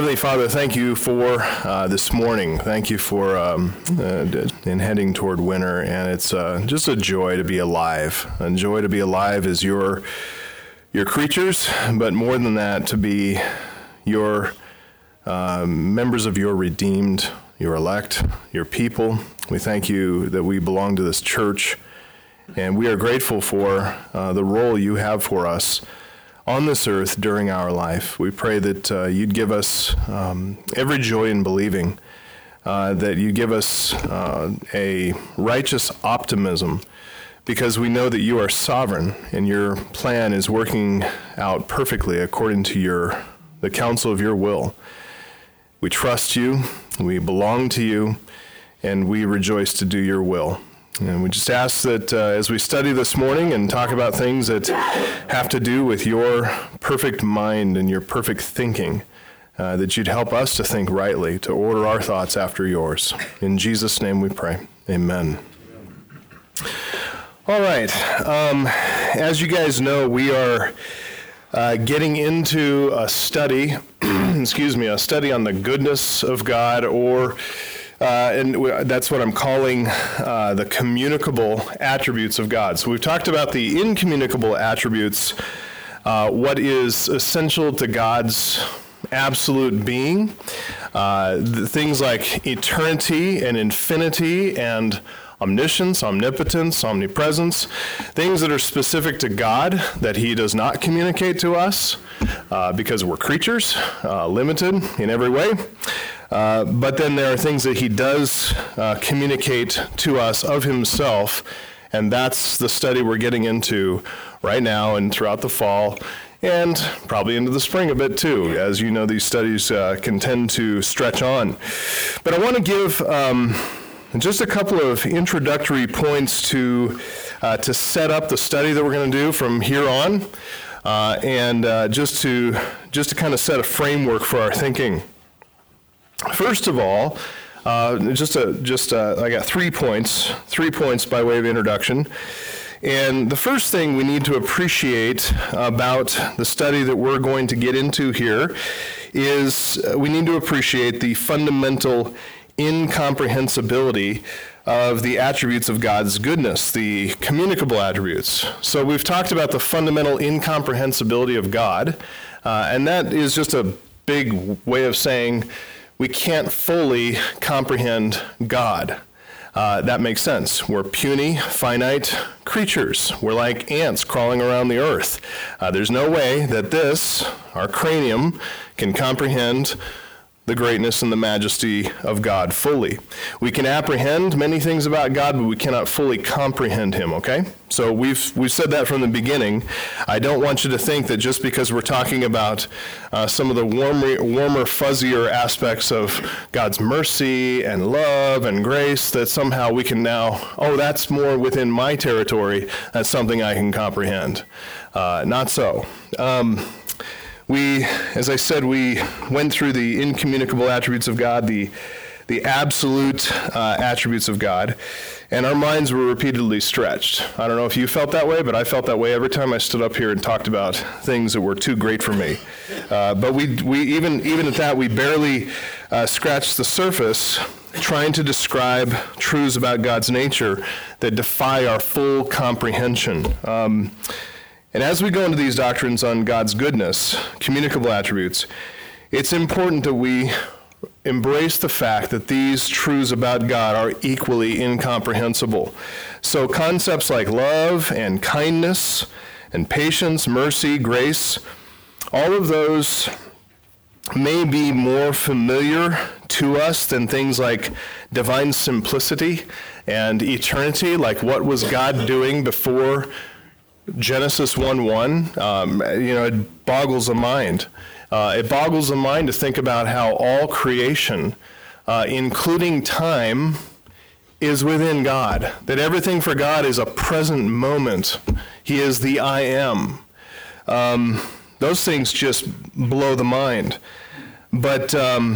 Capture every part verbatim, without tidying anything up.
Heavenly Father, thank you for uh, this morning. Thank you for um, uh, in heading toward winter, and it's uh, just a joy to be alive. A joy to be alive as your your creatures, but more than that, to be your uh, members of your redeemed, your elect, your people. We thank you that we belong to this church, and we are grateful for uh, the role you have for us on this earth during our life. We pray that uh, you'd give us um, every joy in believing, uh, that you give us uh, a righteous optimism, because we know that you are sovereign and your plan is working out perfectly according to your the counsel of your will. We trust you, we belong to you, and we rejoice to do your will. And we just ask that uh, as we study this morning and talk about things that have to do with your perfect mind and your perfect thinking, uh, that you'd help us to think rightly, to order our thoughts after yours. In Jesus' name we pray. Amen. All right. Um, as you guys know, we are uh, getting into a study, excuse me, a study on the goodness of God, or Uh, and that's what I'm calling uh, the communicable attributes of God. So we've talked about the incommunicable attributes, uh, what is essential to God's absolute being, uh, the things like eternity and infinity and omniscience, omnipotence, omnipresence, things that are specific to God that he does not communicate to us uh, because we're creatures, uh, limited in every way. Uh, but then there are things that he does uh, communicate to us of himself, and that's the study we're getting into right now and throughout the fall, and probably into the spring a bit too. As you know, these studies uh, can tend to stretch on. But I want to give um, just a couple of introductory points to uh, to set up the study that we're going to do from here on, uh, and uh, just to just to kind of set a framework for our thinking. First of all, uh, just a, just a, I got three points, three points by way of introduction. And the first thing we need to appreciate about the study that we're going to get into here is we need to appreciate the fundamental incomprehensibility of the attributes of God's goodness, the communicable attributes. So we've talked about the fundamental incomprehensibility of God, uh, and that is just a big way of saying we can't fully comprehend God. Uh, that makes sense. We're puny, finite creatures. We're like ants crawling around the earth. Uh, there's no way that this, our cranium, can comprehend the greatness and the majesty of God fully. We can apprehend many things about God, but we cannot fully comprehend him, okay? So we've we've said that from the beginning. I don't want you to think that just because we're talking about uh, some of the warmer, warmer, fuzzier aspects of God's mercy and love and grace, that somehow we can now, oh, that's more within my territory, that's something I can comprehend. Uh, not so. Um, We, as I said, we went through the incommunicable attributes of God, the the absolute uh, attributes of God, and our minds were repeatedly stretched. I don't know if you felt that way, but I felt that way every time I stood up here and talked about things that were too great for me. Uh, but we we even even at that we barely uh, scratched the surface, trying to describe truths about God's nature that defy our full comprehension. Um, And as we go into these doctrines on God's goodness, communicable attributes, it's important that we embrace the fact that these truths about God are equally incomprehensible. So concepts like love and kindness and patience, mercy, grace, all of those may be more familiar to us than things like divine simplicity and eternity, like what was God doing before Genesis one one. Um, you know, it boggles the mind. Uh, it boggles the mind to think about how all creation, uh, including time, is within God. That everything for God is a present moment. He is the I am. Um, those things just blow the mind. But um,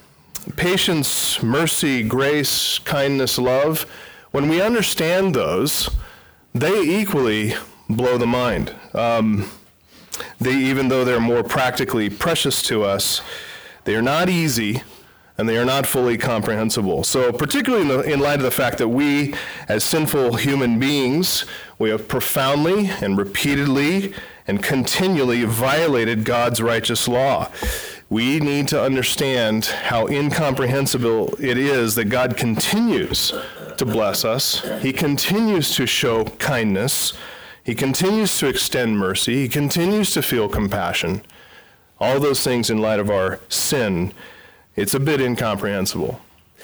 patience, mercy, grace, kindness, love, when we understand those, they equally blow the mind. Um, they, even though they're more practically precious to us, They are not easy, and they are not fully comprehensible. So particularly in, the, in light of the fact that we, as sinful human beings, we have profoundly and repeatedly and continually violated God's righteous law. We need to understand how incomprehensible it is that God continues to bless us. He continues to show kindness. He continues to extend mercy. He continues to feel compassion. All those things in light of our sin, it's a bit incomprehensible.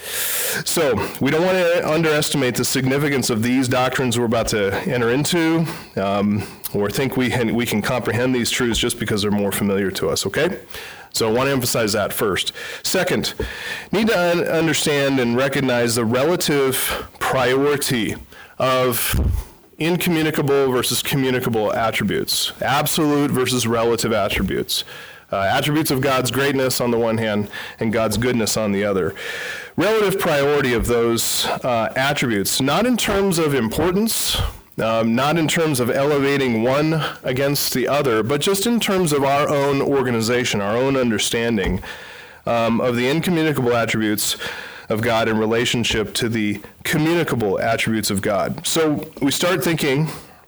So we don't want to underestimate the significance of these doctrines we're about to enter into, um, or think we can, we can comprehend these truths just because they're more familiar to us, okay? So I want to emphasize that first. Second, need to un- understand and recognize the relative priority of incommunicable versus communicable attributes, absolute versus relative attributes. Uh, attributes of God's greatness on the one hand and God's goodness on the other. Relative priority of those uh, attributes, not in terms of importance, um, not in terms of elevating one against the other, but just in terms of our own organization, our own understanding um, of the incommunicable attributes of God in relationship to the communicable attributes of God. So we start thinking,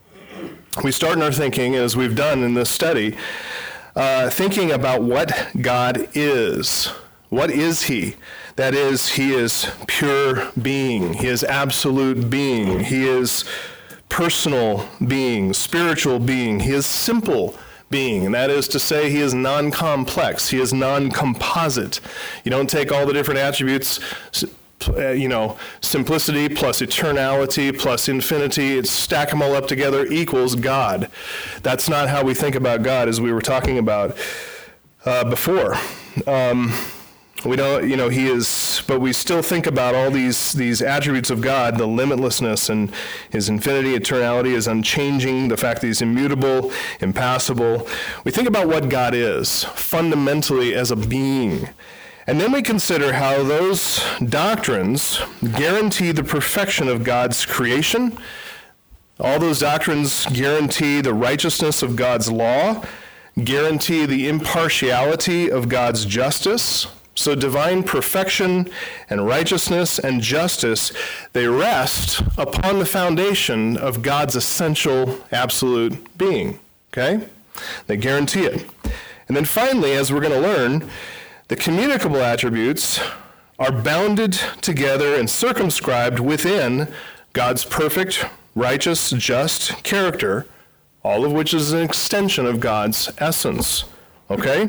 we start in our thinking, as we've done in this study, Uh, thinking about what God is. What is he? That is, he is pure being. He is absolute being. He is personal being, spiritual being. He is simple being. And that is to say, he is non-complex. He is non-composite. You don't take all the different attributes, Uh, you know, simplicity plus eternality plus infinity, it's stack them all up together equals God. That's not how we think about God, as we were talking about uh, before. Um, we don't, you know, he is, but we still think about all these these attributes of God, the limitlessness and his infinity, eternality, his unchanging, the fact that he's immutable, impassible. We think about what God is fundamentally as a being. And then we consider how those doctrines guarantee the perfection of God's creation. All those doctrines guarantee the righteousness of God's law, guarantee the impartiality of God's justice. So divine perfection and righteousness and justice, they rest upon the foundation of God's essential absolute being. Okay? They guarantee it. And then finally, as we're going to learn, the communicable attributes are bounded together and circumscribed within God's perfect, righteous, just character, all of which is an extension of God's essence. Okay?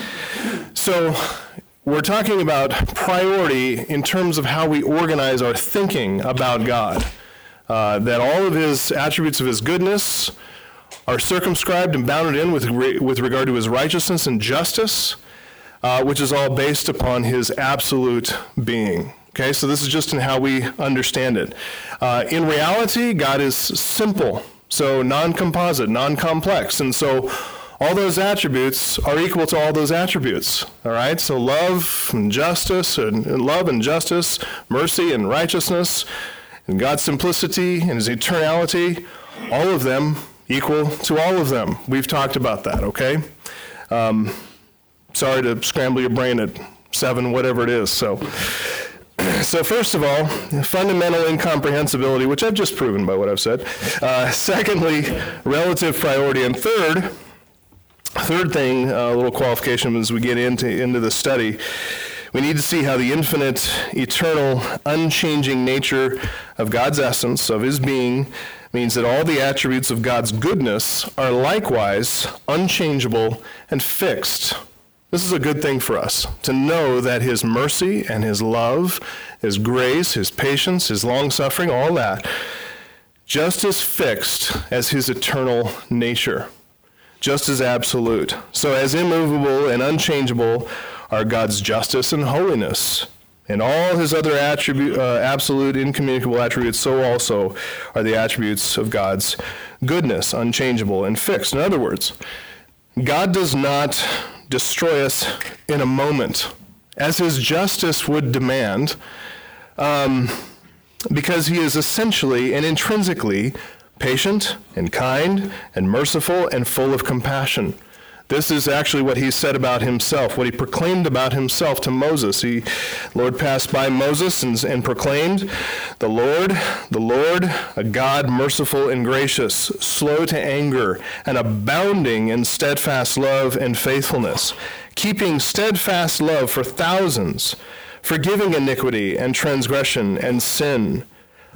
So we're talking about priority in terms of how we organize our thinking about God. Uh, that all of his attributes of his goodness are circumscribed and bounded in with, re- with regard to his righteousness and justice, Uh, which is all based upon his absolute being. Okay, so this is just in how we understand it. Uh, in reality, God is simple, so non-composite, non-complex, and so all those attributes are equal to all those attributes. All right, so love and justice, and, and love and justice, mercy and righteousness, and God's simplicity and his eternality, all of them equal to all of them. We've talked about that. Okay. Um, Sorry to scramble your brain at seven, whatever it is. So, so first of all, fundamental incomprehensibility, which I've just proven by what I've said. Uh, secondly, relative priority. And third, third thing, a uh, little qualification as we get into, into the study, we need to see how the infinite, eternal, unchanging nature of God's essence, of his being, means that all the attributes of God's goodness are likewise unchangeable and fixed. This is a good thing for us, to know that his mercy and his love, his grace, his patience, his long-suffering, all that, just as fixed as his eternal nature, just as absolute. So as immovable and unchangeable are God's justice and holiness, and all his other attribute, uh, absolute, incommunicable attributes, so also are the attributes of God's goodness, unchangeable and fixed. In other words, God does not destroy us in a moment, as his justice would demand, um, because he is essentially and intrinsically patient and kind and merciful and full of compassion. This is actually what he said about himself, what he proclaimed about himself to Moses. He, Lord passed by Moses and, and proclaimed, "The Lord, the Lord, a God merciful and gracious, slow to anger, and abounding in steadfast love and faithfulness, keeping steadfast love for thousands, forgiving iniquity and transgression and sin,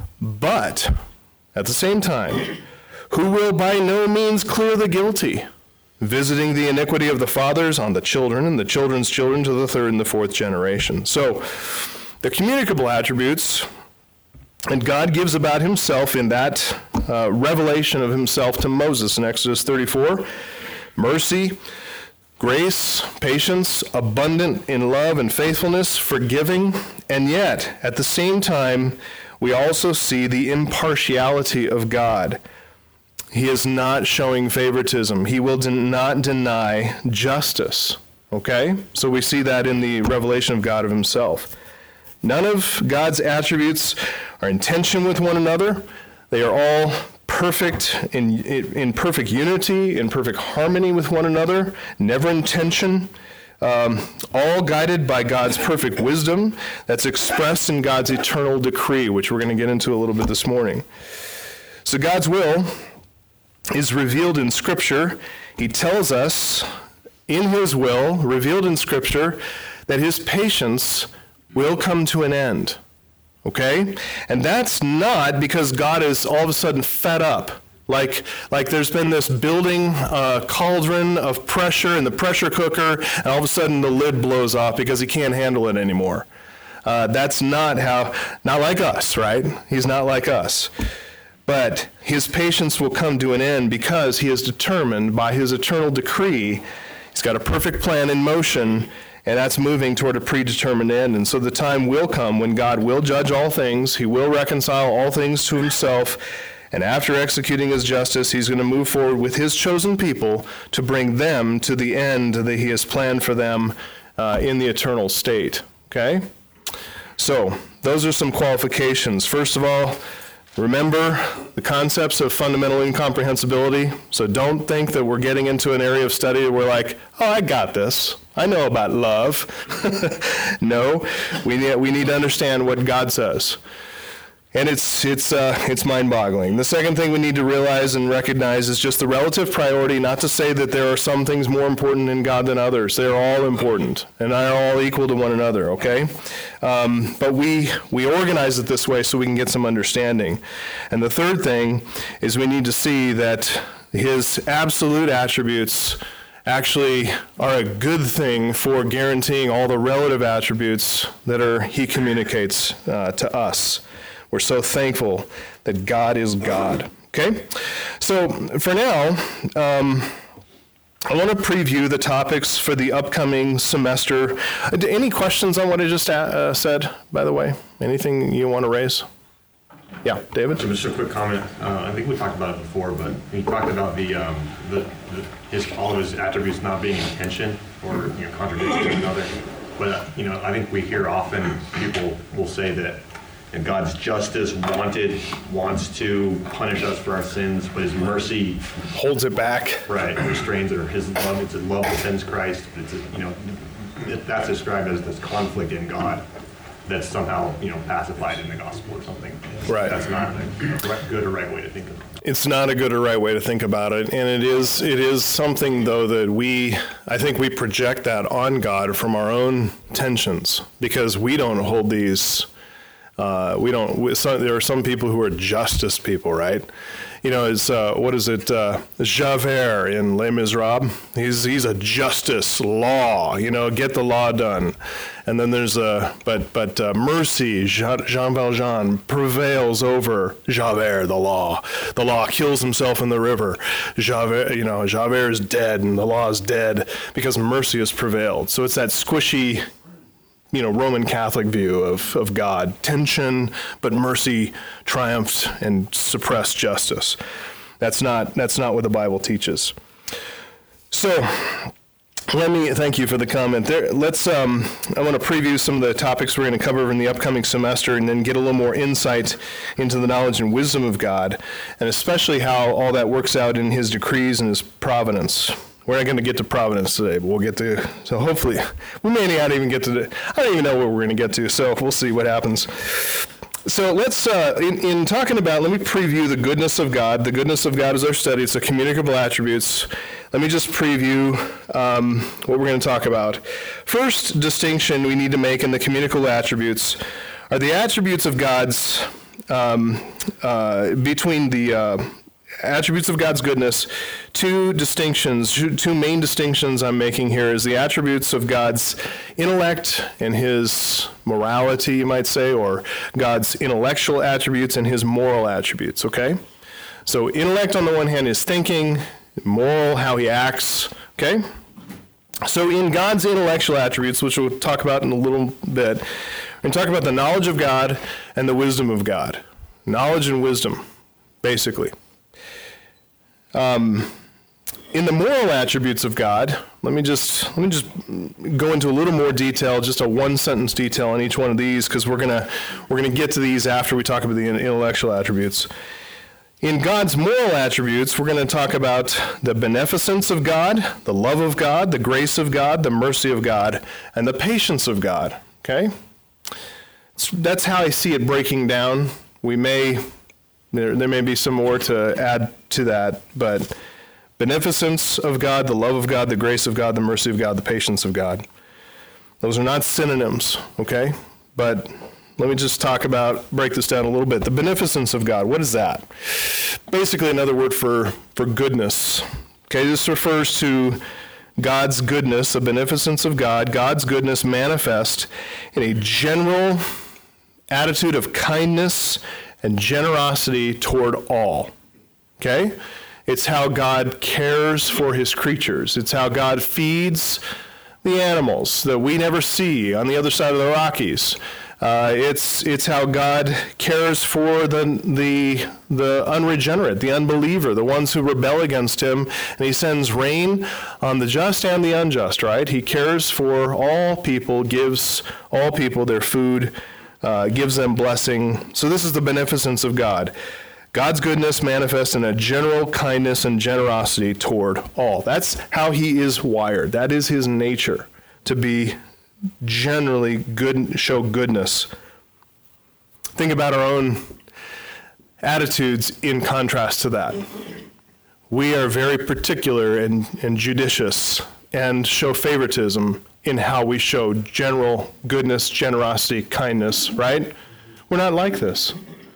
but at the same time, who will by no means clear the guilty, visiting the iniquity of the fathers on the children and the children's children to the third and the fourth generation." So the communicable attributes, and God gives about himself in that uh, revelation of himself to Moses in Exodus thirty-four, mercy, grace, patience, abundant in love and faithfulness, forgiving, and yet at the same time we also see the impartiality of God. He is not showing favoritism. He will de- not deny justice, okay? So we see that in the revelation of God of himself. None of God's attributes are in tension with one another. They are all perfect, in, in perfect unity, in perfect harmony with one another, never in tension, um, all guided by God's perfect wisdom that's expressed in God's eternal decree, which we're going to get into a little bit this morning. So God's will is revealed in Scripture. He tells us in his will, revealed in Scripture, that his patience will come to an end, okay? And that's not because God is all of a sudden fed up, like, like there's been this building uh, cauldron of pressure in the pressure cooker, and all of a sudden the lid blows off because he can't handle it anymore. Uh, that's not how, not like us, right? He's not like us. But his patience will come to an end because he is determined by his eternal decree. He's got a perfect plan in motion, and that's moving toward a predetermined end. And so the time will come when God will judge all things. He will reconcile all things to himself. And after executing his justice, he's going to move forward with his chosen people to bring them to the end that he has planned for them uh, in the eternal state. Okay? So those are some qualifications. First of all, remember the concepts of fundamental incomprehensibility. So don't think that we're getting into an area of study where we're like, oh, I got this. I know about love. No, we need, we need to understand what God says. And it's it's uh, it's mind-boggling. The second thing we need to realize and recognize is just the relative priority, not to say that there are some things more important in God than others. They're all important, and are all equal to one another, okay? Um, but we, we organize it this way so we can get some understanding. And the third thing is we need to see that his absolute attributes actually are a good thing for guaranteeing all the relative attributes that are he communicates uh, to us. We're so thankful that God is God, okay? So for now, um, I want to preview the topics for the upcoming semester. Any questions on what I just uh, said, by the way? Anything you want to raise? Yeah, David? So just a quick comment. Uh, I think we talked about it before, but he talked about the, um, the, the his all of his attributes not being in tension or you know contradiction to another. But uh, you know, I think we hear often people will say that and God's justice wanted wants to punish us for our sins, but his mercy holds it back. Right, restrains it. Or his love, it's a love that sends Christ. It's a, you know, that's described as this conflict in God that's somehow you know pacified in the gospel or something. Right. That's not a good or right way to think of it. It's not a good or right way to think about it, and it is it is something though that we I think we project that on God from our own tensions because we don't hold these. Uh, we don't. We, some, there are some people who are justice people, right? You know, it's uh, what is it? Uh, Javert in Les Miserables. He's he's a justice law. You know, get the law done. And then there's a but but uh, mercy. Jean, Jean Valjean prevails over Javert, the law. The law kills himself in the river. Javert, you know, Javert is dead, and the law is dead because mercy has prevailed. So it's that squishy, you know, Roman Catholic view of, of God. Tension, but mercy triumphs and suppressed justice. That's not that's not what the Bible teaches. So let me thank you for the comment there. Let's um, I want to preview some of the topics we're going to cover in the upcoming semester and then get a little more insight into the knowledge and wisdom of God, and especially how all that works out in his decrees and his providence. We're not going to get to Providence today, but we'll get to, so hopefully, we may not even get to, the, I don't even know what we're going to get to, so we'll see what happens. So let's, uh, in, in talking about, let me preview the goodness of God. The goodness of God is our study. It's the communicable attributes. Let me just preview um, what we're going to talk about. First distinction we need to make in the communicable attributes are the attributes of God's, um, uh, between the uh, attributes of God's goodness. Two distinctions, two main distinctions I'm making here is the attributes of God's intellect and his morality, you might say, or God's intellectual attributes and his moral attributes, okay? So intellect on the one hand is thinking, moral, how he acts, okay? So in God's intellectual attributes, which we'll talk about in a little bit, we're going to talk about the knowledge of God and the wisdom of God. Knowledge and wisdom, basically. Um, in the moral attributes of God, let me just let me just go into a little more detail, just a one-sentence detail on each one of these, because we're gonna we're gonna get to these after we talk about the intellectual attributes. In God's moral attributes, we're going to talk about the beneficence of God, the love of God, the grace of God, the mercy of God, and the patience of God. Okay, so that's how I see it breaking down. We may There, there may be some more to add to that, but beneficence of God, the love of God, the grace of God, the mercy of God, the patience of God. Those are not synonyms, okay? But let me just talk about, break this down a little bit. The beneficence of God, what is that? Basically another word for, for goodness. Okay, this refers to God's goodness, the beneficence of God, God's goodness manifest in a general attitude of kindness and generosity toward all, okay? It's how God cares for his creatures. It's how God feeds the animals that we never see on the other side of the Rockies. Uh, it's it's how God cares for the, the, the unregenerate, the unbeliever, the ones who rebel against him, and he sends rain on the just and the unjust, right? He cares for all people, gives all people their food, Uh, gives them blessing. So this is the beneficence of God. God's goodness manifests in a general kindness and generosity toward all. That's how he is wired. That is his nature, to be generally good, show goodness. Think about our own attitudes in contrast to that. We are very particular and, and judicious and show favoritism in how we show general goodness, generosity, kindness, right? We're not like this.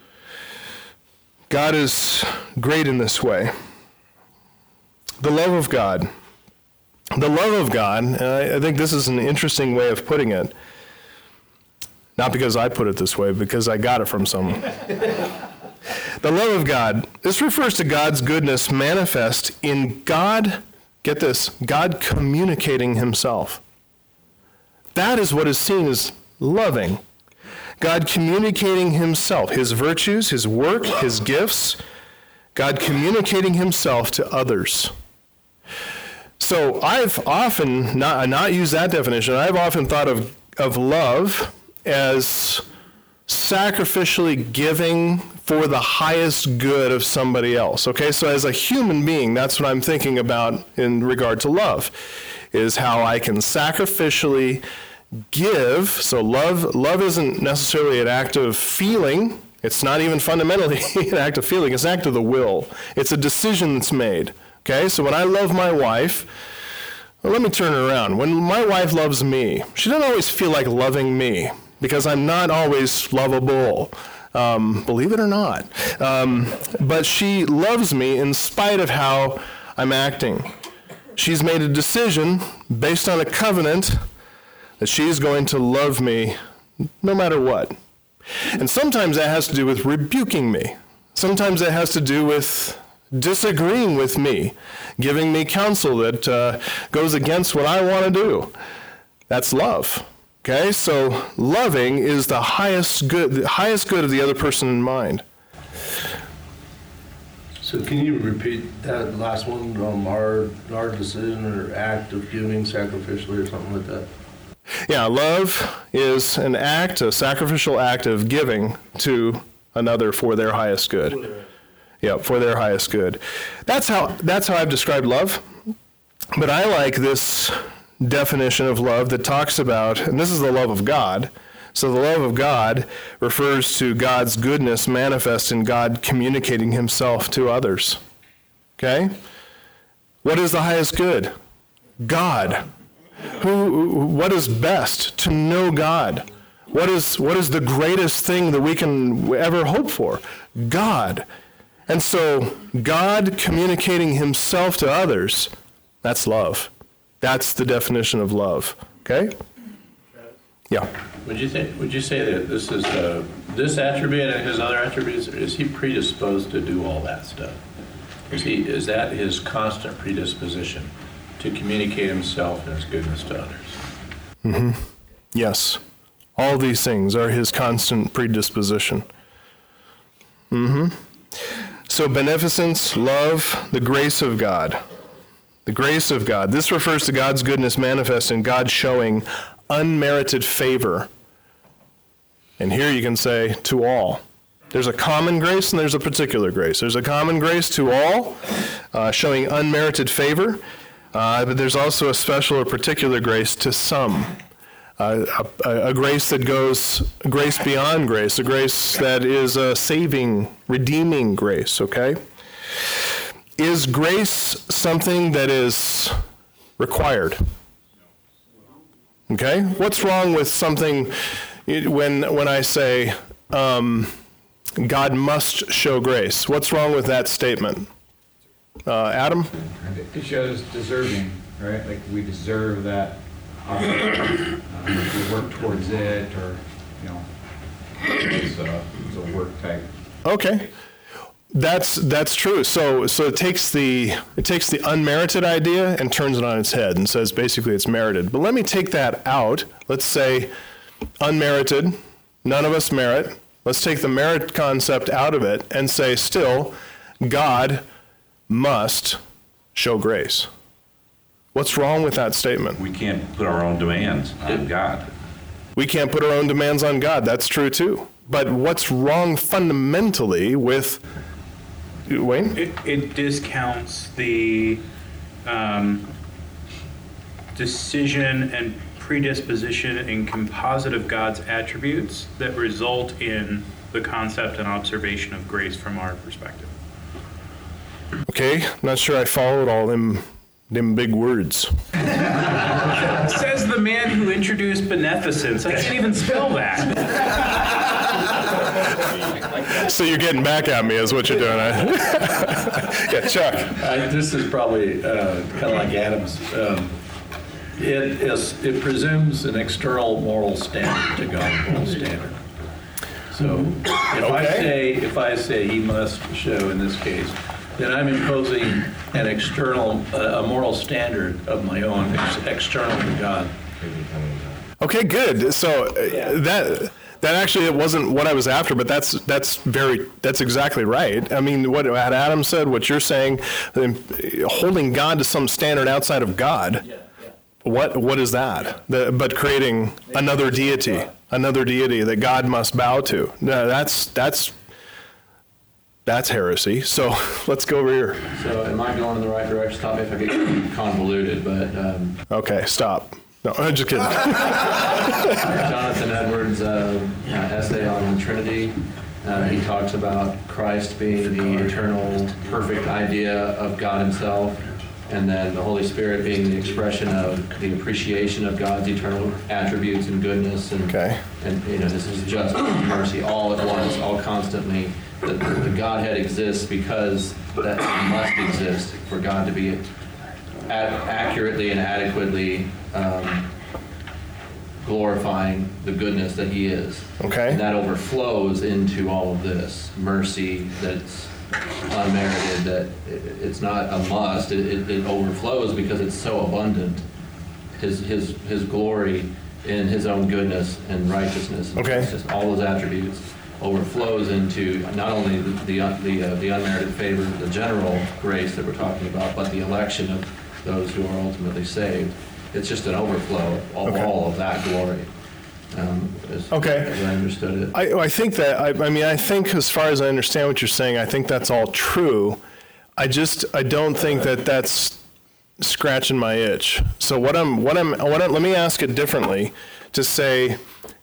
God is great in this way. The love of God. The love of God, and I, I think this is an interesting way of putting it. Not because I put it this way, because I got it from someone. The love of God. This refers to God's goodness manifest in God, get this, God communicating himself. That is what is seen as loving. God communicating himself, his virtues, his work, his gifts, God communicating himself to others. So I've often not, not used that definition. I've often thought of, of love as sacrificially giving for the highest good of somebody else. Okay, so as a human being, that's what I'm thinking about in regard to love, is how I can sacrificially give. So love, love isn't necessarily an act of feeling. It's not even fundamentally an act of feeling. It's an act of the will. It's a decision that's made. Okay, so when I love my wife, well, let me turn it around. When my wife loves me, she doesn't always feel like loving me because I'm not always lovable, um, believe it or not. Um, but she loves me in spite of how I'm acting. She's made a decision based on a covenant that she's going to love me no matter what. And sometimes that has to do with rebuking me. Sometimes that has to do with disagreeing with me, giving me counsel that uh, goes against what I want to do. That's love. Okay, so loving is the highest good, the highest good of the other person in mind. So can you repeat that last one, um, our, our decision or act of giving sacrificially or something like that? Yeah, love is an act, a sacrificial act of giving to another for their highest good. Yeah, for their highest good. That's how, that's how I've described love. But I like this definition of love that talks about, and this is the love of God. So the love of God refers to God's goodness manifest in God communicating himself to others. Okay? What is the highest good? God. Who, what is best? To know God. What is, what is the greatest thing that we can ever hope for? God. And so God communicating himself to others, that's love. That's the definition of love. Okay? Yeah. Would you say, would you say that this is, uh, this attribute and his other attributes, is he predisposed to do all that stuff? Is he, is that his constant predisposition to communicate himself and his goodness to others? Mm-hmm. Yes. All these things are his constant predisposition. Mm-hmm. So beneficence, love, the grace of God. The grace of God. This refers to God's goodness manifest in God showing unmerited favor. And here you can say, to all. There's a common grace and there's a particular grace. There's a common grace to all, uh, showing unmerited favor, uh, but there's also a special or particular grace to some. Uh, a, a grace that goes, a grace beyond grace, a grace that is a saving, redeeming grace, okay? Is grace something that is required? Okay? What's wrong with something when when I say um, God must show grace? What's wrong with that statement? Uh, Adam? It shows deserving, right? Like we deserve that. Um, if we work towards it, or you know, it's a, it's a work type. Okay. That's that's true. So so it takes the it takes the unmerited idea and turns it on its head and says basically it's merited. But let me take that out. Let's say unmerited, none of us merit. Let's take the merit concept out of it and say still God must show grace. What's wrong with that statement? We can't put our own demands on God. We can't put our own demands on God. That's true too. But what's wrong fundamentally with Wayne? It, it discounts the um, decision and predisposition and composite of God's attributes that result in the concept and observation of grace from our perspective. Okay, not sure I followed all them them big words. Says the man who introduced beneficence. I can't even spell that. So you're getting back at me is what you're doing. Yeah, Chuck. I, this is probably uh, kind of like Adam's. Um, it is it presumes an external moral standard to God's moral standard. So if I Okay. say if I say he must show in this case, then I'm imposing an external uh, a moral standard of my own ex- external to God. Okay, good. So uh, that that actually it wasn't what I was after, but that's that's very that's exactly right. I mean, what Adam said, what you're saying, um, holding God to some standard outside of God. Yeah, yeah. What what is that? The, but creating another deity, another deity that God must bow to. No, that's that's that's heresy. So let's go over here. So am I going in the right direction? Stop me if I get convoluted, but um, Okay, stop. No, I'm just kidding. Jonathan Edwards' uh, uh, essay on the Trinity, uh, he talks about Christ being the eternal, perfect idea of God himself, and then the Holy Spirit being the expression of the appreciation of God's eternal attributes and goodness. And, Okay. and you know, this is justice and mercy all at once, all constantly. The, the Godhead exists because that must exist for God to be ad- accurately and adequately um, glorifying the goodness that he is. Okay. And that overflows into all of this mercy that's unmerited, that it, it's not a must, it, it, it overflows because it's so abundant. His, his, his glory in his own goodness and righteousness and Okay. justice, all his attributes overflows into not only the the, the, uh, the unmerited favor, the general grace that we're talking about, but the election of those who are ultimately saved. It's just an overflow of all, Okay. all of that glory. Um, as, Okay. as I understood it. I, I think that, I, I mean, I think as far as I understand what you're saying, I think that's all true. I just, I don't think that that's scratching my itch. So what I'm, what I'm, what I'm, let me ask it differently to say,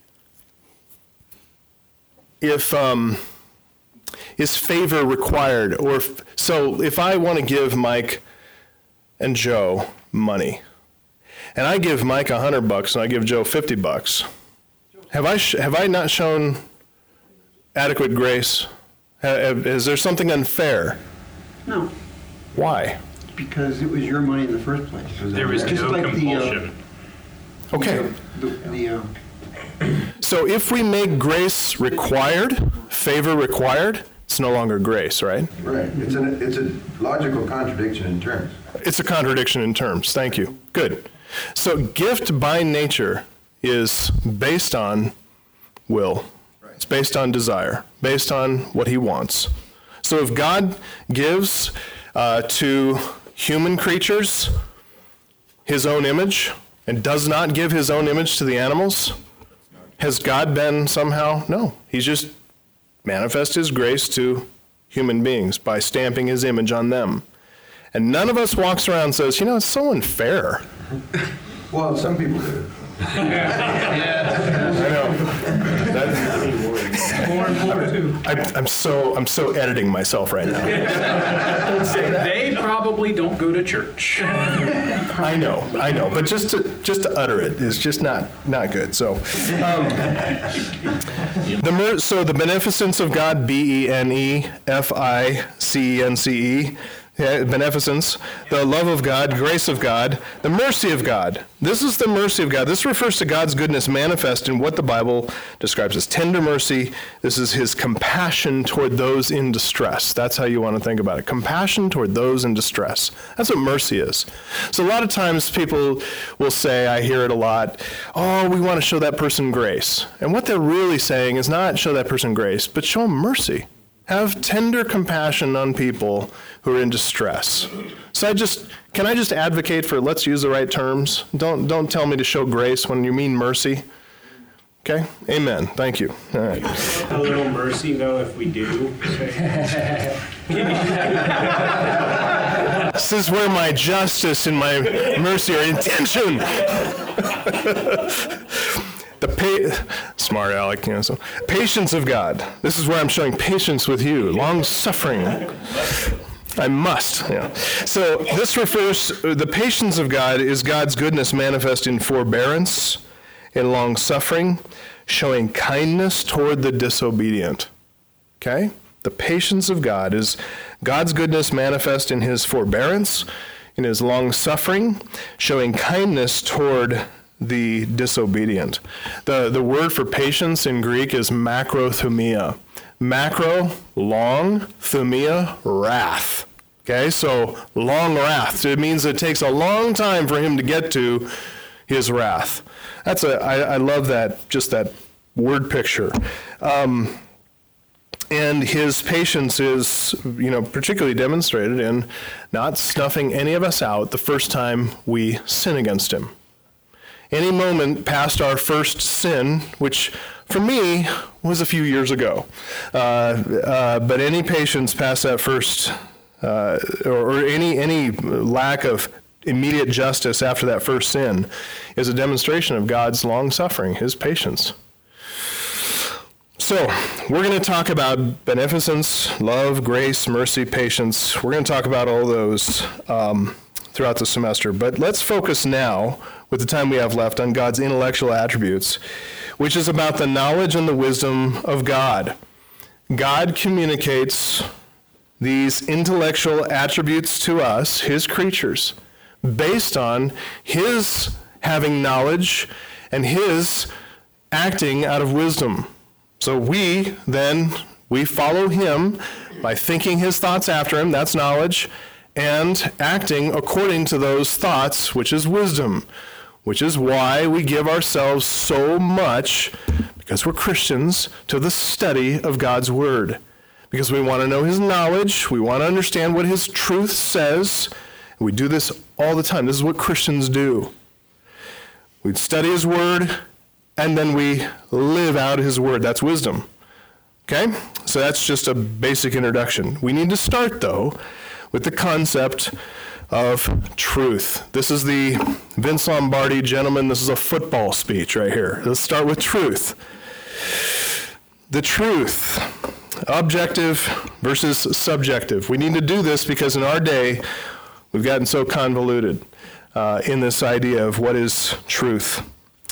if, um, is favor required? Or if, so if I want to give Mike and Joe money, and I give Mike a hundred bucks and I give Joe fifty bucks, have I, sh- have I not shown adequate grace? Ha- Is there something unfair? No, Why? because it was your money in the first place. There was Just no like the, uh, compulsion. Okay. The, the, uh, So if we make grace required, favor required, it's no longer grace, right? Right. It's a, it's a logical contradiction in terms. It's a contradiction in terms. Thank you. Good. So gift by nature is based on will. It's based on desire, based on what he wants. So if God gives uh, to human creatures his own image and does not give his own image to the animals, has God been somehow? No. He's just manifest his grace to human beings by stamping his image on them. And none of us walks around and says, you know, it's so unfair. Well, some people do. I know. That's, More and more too. I, I'm so I'm so editing myself right now. They probably don't go to church. I know, I know, but just to just to utter it is just not not good. So, um, the mer- so the beneficence of God, B E N E F I C E N C E. Yeah, beneficence, the love of God, grace of God, the mercy of God. This is the mercy of God. This refers to God's goodness manifest in what the Bible describes as tender mercy. This is his compassion toward those in distress. That's how you want to think about it. Compassion toward those in distress. That's what mercy is. So a lot of times people will say, I hear it a lot, oh, we want to show that person grace. And what they're really saying is not show that person grace, but show them mercy. Have tender compassion on people who are in distress. So I just, can I just advocate for, let's use the right terms. Don't, don't tell me to show grace when you mean mercy. Okay? Amen. Thank you. All right. A little mercy, though, if we do. This is where my justice and my mercy are intention. The pa- smart Alec, you know, so patience of God. This is where I'm showing patience with you, long suffering. I must. Yeah. So this refers, the patience of God is God's goodness manifest in forbearance, in long suffering, showing kindness toward the disobedient. Okay? The patience of God is God's goodness manifest in his forbearance, in his long suffering, showing kindness toward the disobedient. The, the word for patience in Greek is macrothumia. Macro, long, thumia, wrath. Okay, so long wrath. It means it takes a long time for him to get to his wrath. That's a, I, I love that, just that word picture. Um, and his patience is, you know, particularly demonstrated in not snuffing any of us out the first time we sin against him. Any moment past our first sin, which for me was a few years ago, uh, uh, but any patience past that first, uh, or, or any any lack of immediate justice after that first sin, is a demonstration of God's long suffering, his patience. So we're going to talk about beneficence, love, grace, mercy, patience. We're going to talk about all those um, throughout the semester, but let's focus now, with the time we have left, on God's intellectual attributes, which is about the knowledge and the wisdom of God. God communicates these intellectual attributes to us, his creatures, based on his having knowledge and his acting out of wisdom. So we then, we follow him by thinking his thoughts after him, that's knowledge, and acting according to those thoughts, which is wisdom. Which is why we give ourselves so much, because we're Christians, to the study of God's Word. Because we want to know his knowledge, we want to understand what his truth says. We do this all the time. This is what Christians do. We study his Word, and then we live out his Word. That's wisdom. Okay? So that's just a basic introduction. We need to start, though, with the concept of truth. This is the Vince Lombardi, gentlemen, this is a football speech right here. Let's start with truth. The truth, objective versus subjective. We need to do this because in our day, we've gotten so convoluted uh, in this idea of what is truth.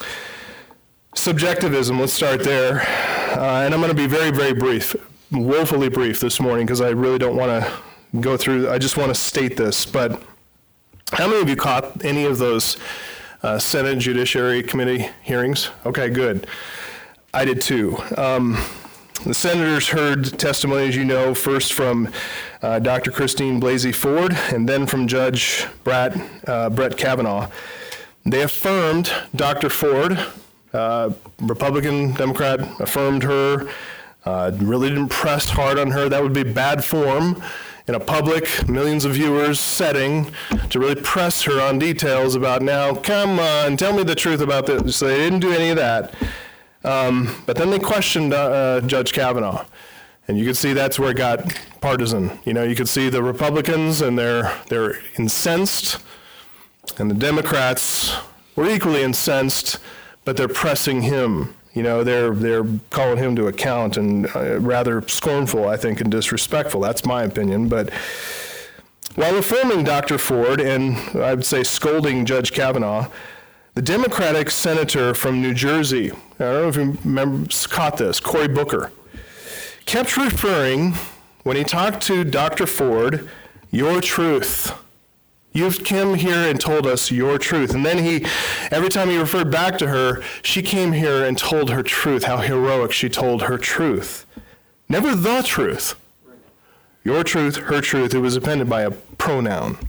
Subjectivism, let's start there. Uh, and I'm going to be very, very brief, woefully brief this morning because I really don't want to go through, I just want to state this. But how many of you caught any of those uh, Senate Judiciary Committee hearings? Okay, good. I did too. Um, the senators heard testimony, as you know, first from uh, Doctor Christine Blasey Ford and then from Judge Brett, uh, Brett Kavanaugh. They affirmed Doctor Ford. Uh, Republican, Democrat, affirmed her, uh, really didn't press hard on her. That would be bad form in a public, millions of viewers setting to really press her on details about, now, come on, tell me the truth about this. So they didn't do any of that. Um, but then they questioned uh, Judge Kavanaugh. And you could see that's where it got partisan. You know, you could see the Republicans and they're, they're incensed, and the Democrats were equally incensed, but they're pressing him. You know, they're they're calling him to account, and uh, rather scornful, I think, and disrespectful. That's my opinion. But while affirming Doctor Ford and I would say scolding Judge Kavanaugh, the Democratic senator from New Jersey, I don't know if you remember, caught this, Cory Booker, kept referring, when he talked to Doctor Ford, your truth. You've come here and told us your truth. And then he, every time he referred back to her, she came here and told her truth, how heroic she told her truth. Never the truth. Your truth, her truth. It was appended by a pronoun.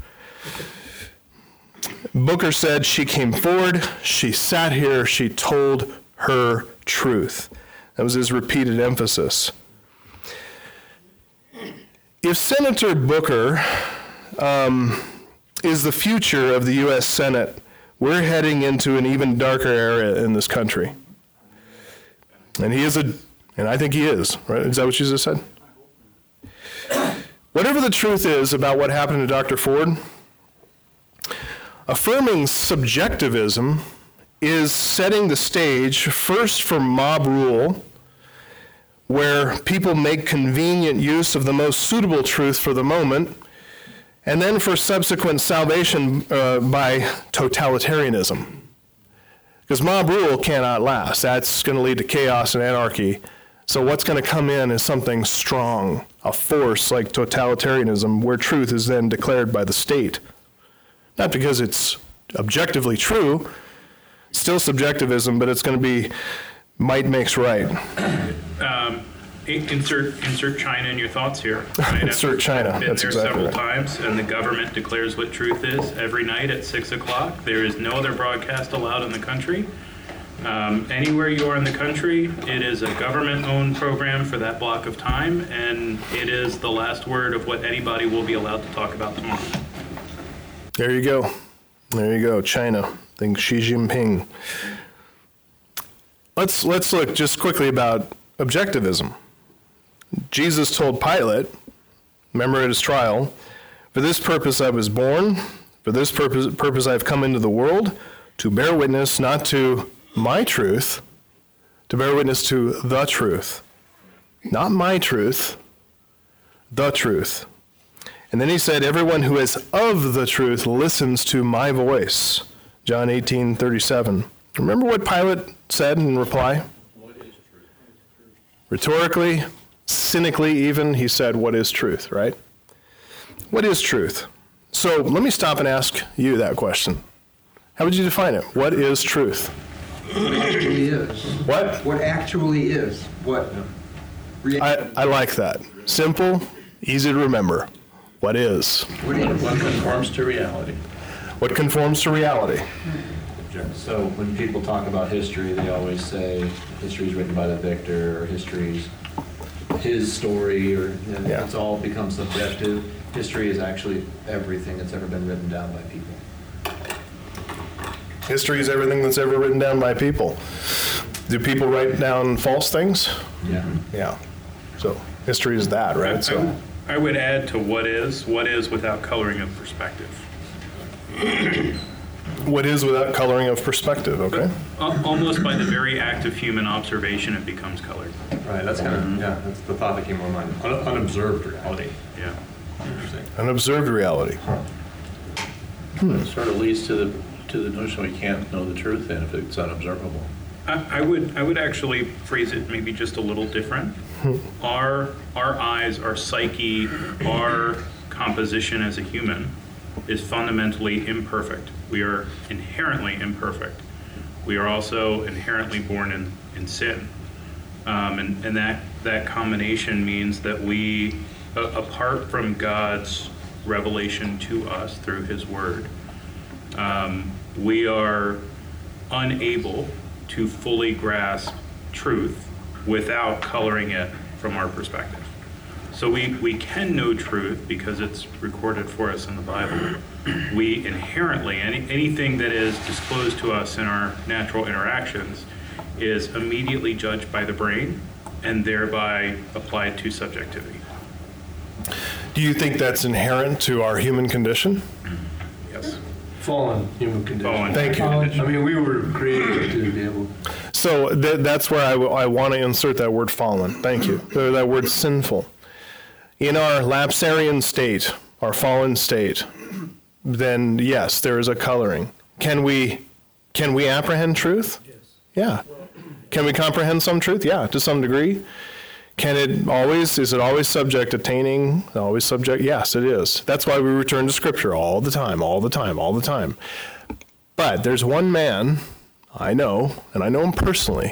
Booker said she came forward, she sat here, she told her truth. That was his repeated emphasis. If Senator Booker um, is the future of the U S Senate, we're heading into an even darker era in this country. And he is a, and I think he is, right? Is that what you just said? Whatever the truth is about what happened to Doctor Ford, affirming subjectivism is setting the stage first for mob rule, where people make convenient use of the most suitable truth for the moment, and then for subsequent salvation uh, by totalitarianism. Because mob rule cannot last. That's going to lead to chaos and anarchy. So what's going to come in is something strong, a force like totalitarianism, where truth is then declared by the state. Not because it's objectively true, still subjectivism, but it's going to be might makes right. Um, Insert insert China in your thoughts here. Right? Insert China. I've been That's there exactly several right. times, and the government declares what truth is every night at six o'clock. There is no other broadcast allowed in the country. Um, anywhere you are in the country, it is a government-owned program for that block of time, and it is the last word of what anybody will be allowed to talk about tomorrow. There you go. There you go. China. Think Xi Jinping. Let's let's look just quickly about objectivism. Jesus told Pilate, remember at his trial, for this purpose I was born, for this purpose, purpose I have come into the world, to bear witness not to my truth, to bear witness to the truth. Not my truth, the truth. And then he said, everyone who is of the truth listens to my voice. John eighteen thirty-seven. Remember what Pilate said in reply? What is truth? Rhetorically, cynically even, he said, what is truth, right? What is truth? So let me stop and ask you that question. How would you define it? What is truth? What actually is. What? What actually is. What? I, I like that. Simple, easy to remember. What is? What is? What conforms to reality. What conforms to reality? So when people talk about history, they always say history is written by the victor, or history's his story, or you know, Yeah. it's all become subjective. History is actually everything that's ever been written down by people. History is everything that's ever written down by people. Do people write down false things? Yeah. Yeah. So history is that, right? So I, I would add to what is, what is without coloring of perspective. What is without coloring of perspective, okay? Al- Almost by the very act of human observation, it becomes colored. Right, that's kind of, yeah, that's the thought that came to my mind. Un- Unobserved reality. Yeah. Interesting. An observed reality. It sort of leads to the, to the notion we can't know the truth then if it's unobservable. I I would, I would actually phrase it maybe just a little different. Our, our eyes, our psyche, our composition as a human is fundamentally imperfect. We are inherently imperfect. We are also inherently born in, in sin. Um, and, and that, that combination means that we, a, apart from God's revelation to us through his word, um, we are unable to fully grasp truth without coloring it from our perspective. So we, we can know truth because it's recorded for us in the Bible. We inherently, any, anything that is disclosed to us in our natural interactions is immediately judged by the brain and thereby applied to subjectivity. Do you think that's inherent to our human condition? Yes. Fallen human condition. Fallen. Thank you. I mean, we were created to be able. So th- that's where I, w- I want to insert that word fallen. Thank you. Or that word sinful. In our lapsarian state, our fallen state, then yes, there is a coloring. Can we can we apprehend truth? Yes. Yeah. Can we comprehend some truth? Yeah, to some degree. Can it always, is it always subject to tainting? Always subject? Yes, it is. That's why we return to Scripture all the time, all the time, all the time. But there's one man I know, and I know him personally,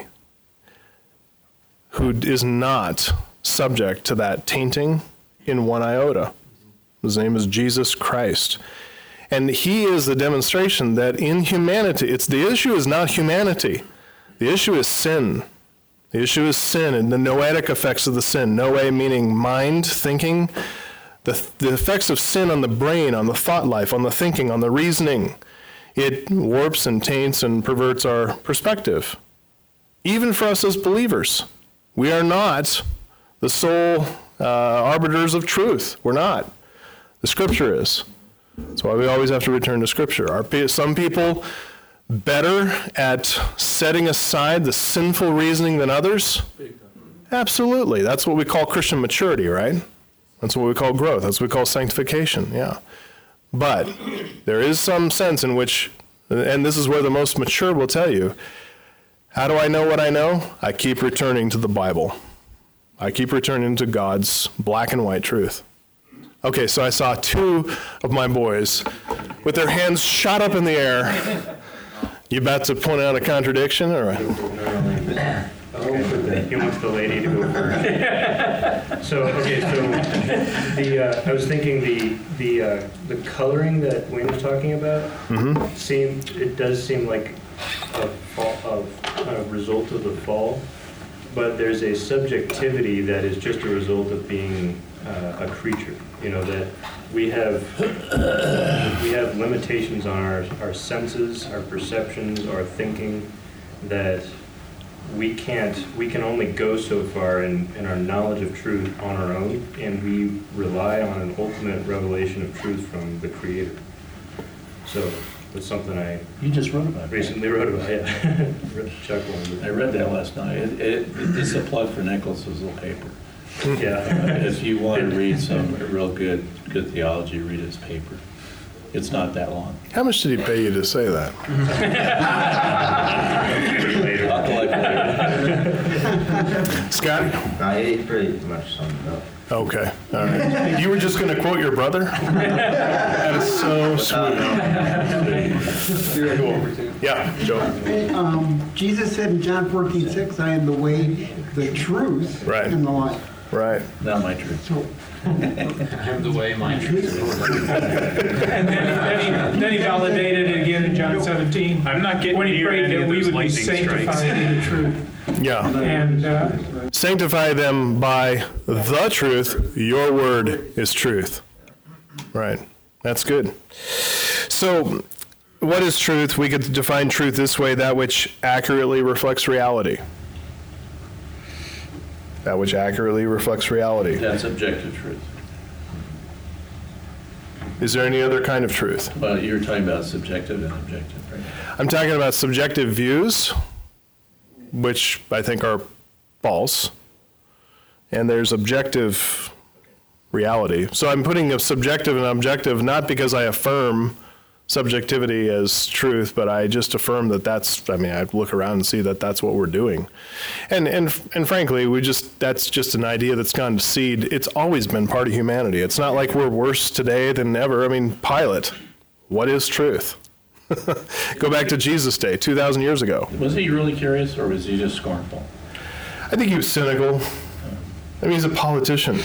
who is not subject to that tainting in one iota. His name is Jesus Christ. And he is the demonstration that in humanity, it's the issue is not humanity. The issue is sin. The issue is sin and the noetic effects of the sin. Noe meaning mind, thinking. The, the effects of sin on the brain, on the thought life, on the thinking, on the reasoning. It warps and taints and perverts our perspective. Even for us as believers. We are not the sole uh, arbiters of truth. We're not. The Scripture is. That's why we always have to return to Scripture. Are some people better at setting aside the sinful reasoning than others? Absolutely. That's what we call Christian maturity, right? That's what we call growth. That's what we call sanctification, yeah. But there is some sense in which, and this is where the most mature will tell you, how do I know what I know? I keep returning to the Bible. I keep returning to God's black and white truth. Okay, so I saw two of my boys with their hands shot up in the air. You about to point out a contradiction, or? He wants the lady to go first. So, okay, so the, uh, I was thinking the, the, uh, the coloring that Wayne was talking about, Mm-hmm. seem, it does seem like a fall, of, a result of the fall, but there's a subjectivity that is just a result of being uh, a creature. You know, that we have we have limitations on our, our senses, our perceptions, our thinking, that we can't, we can only go so far in, in our knowledge of truth on our own, and we rely on an ultimate revelation of truth from the Creator. So it's something I You just wrote about it. recently wrote about, yeah. Chuck I read that last night. It, it, it's a plug for Nicholas's little paper. Yeah. If you want to read some real good, good theology, read his paper. It's not that long. How much did he pay you to say that? Later. I'll collect later. Scott? I ate pretty much summed up. Okay, all right. You were just going to quote your brother? That is so sweet. Cool. Yeah, Joe. Um, Jesus said in John fourteen six, I am the way, the truth, Right. and the life. Right. Not my truth. So, I'm the way, my truth. And then, then, he, then he validated it again in John seventeen. I'm not getting when he near prayed any that of we those would be lightning strikes. sanctified in the truth. Yeah. And uh, Sanctify them by the truth. Your word is truth. Right. That's good. So, what is truth? We could define truth this way: that which accurately reflects reality. That which accurately reflects reality. That's objective truth. Is there any other kind of truth? Well, you're talking about subjective and objective, right? I'm talking about subjective views, which I think are false, and there's objective reality. So I'm putting a subjective and objective not because I affirm subjectivity as truth, but I just affirm that that's, I mean, I look around and see that that's what we're doing. And and and frankly, we just, that's just an idea that's gone to seed. It's always been part of humanity. It's not like we're worse today than ever. I mean, Pilate, what is truth? Go back to Jesus' day, two thousand years ago. Was he really curious, or was he just scornful? I think he was cynical. I mean, he's a politician.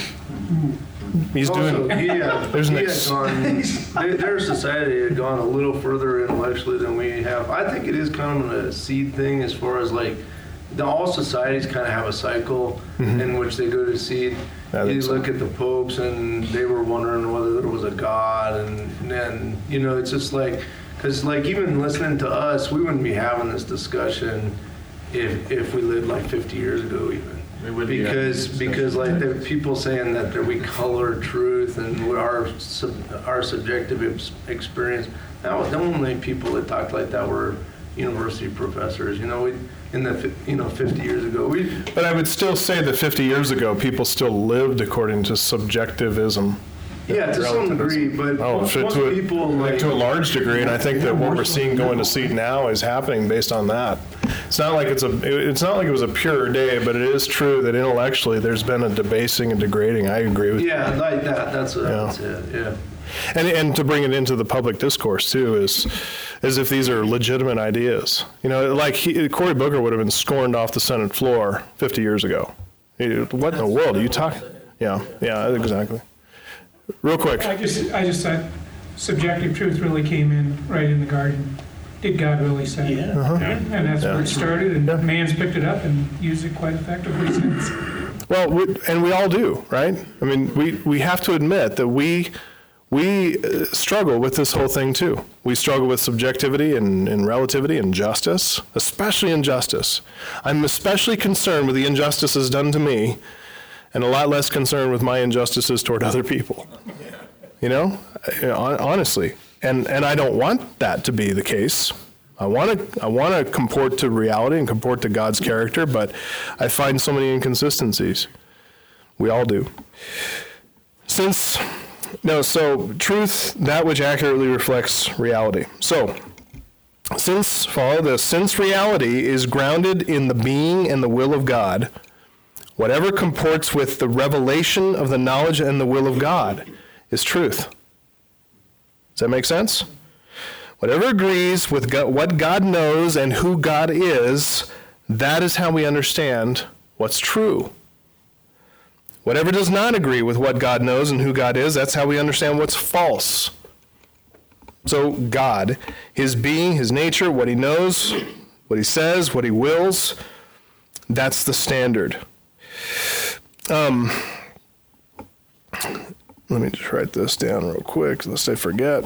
He's Also, doing, he had, there's he an had ex- gone, their, their society had gone a little further intellectually than we have. I think it is kind of a seed thing as far as like, the, all societies kind of have a cycle Mhm. in which they go to seed. I You think so. look at the popes and they were wondering whether there was a God, and then, you know, it's just like, because like even listening to us, we wouldn't be having this discussion if, if we lived like fifty years ago even. Because because like there are people saying that there we color truth and what our sub, our subjective ex- experience. That was the only people that talked like that were university professors. You know, we in the fi- you know fifty years ago we. But I would still say that fifty years ago, people still lived according to subjectivism. Yeah, to some degree, but Oh, most, to, most to, a, people like like to a large degree, and I think that what we're seeing going to seed now is happening based on that. It's not like it's a, it's not like it was a pure day, but it is true that intellectually there's been a debasing and degrading. I agree with you. yeah, like that. That's, a, that's it. Yeah. And and to bring it into the public discourse too is, as if these are legitimate ideas. You know, like he, Cory Booker would have been scorned off the Senate floor fifty years ago. He- What in the world are you talking? Yeah, yeah, exactly. Real quick. I just, I just thought subjective truth really came in right in the garden. Did God really say? Yeah. Uh-huh. And that's where it started, and man's picked it up and used it quite effectively since. Well, we, and we all do, right? I mean, we, we have to admit that we we uh, struggle with this whole thing too. We struggle with subjectivity and, and relativity and justice, especially injustice. I'm especially concerned with the injustices done to me, and a lot less concerned with my injustices toward other people. You know, Uh, honestly, and and I don't want that to be the case. I want to I want to comport to reality and comport to God's character, but I find so many inconsistencies. We all do. Since no, so truth, that which accurately reflects reality. So, since follow this, since reality is grounded in the being and the will of God, whatever comports with the revelation of the knowledge and the will of God is truth. Does that make sense? Whatever agrees with God, what God knows and who God is, that is how we understand what's true. Whatever does not agree with what God knows and who God is, that's how we understand what's false. So God, his being, his nature, what he knows, what he says, what he wills, that's the standard. Um, let me just write this down real quick, lest I forget.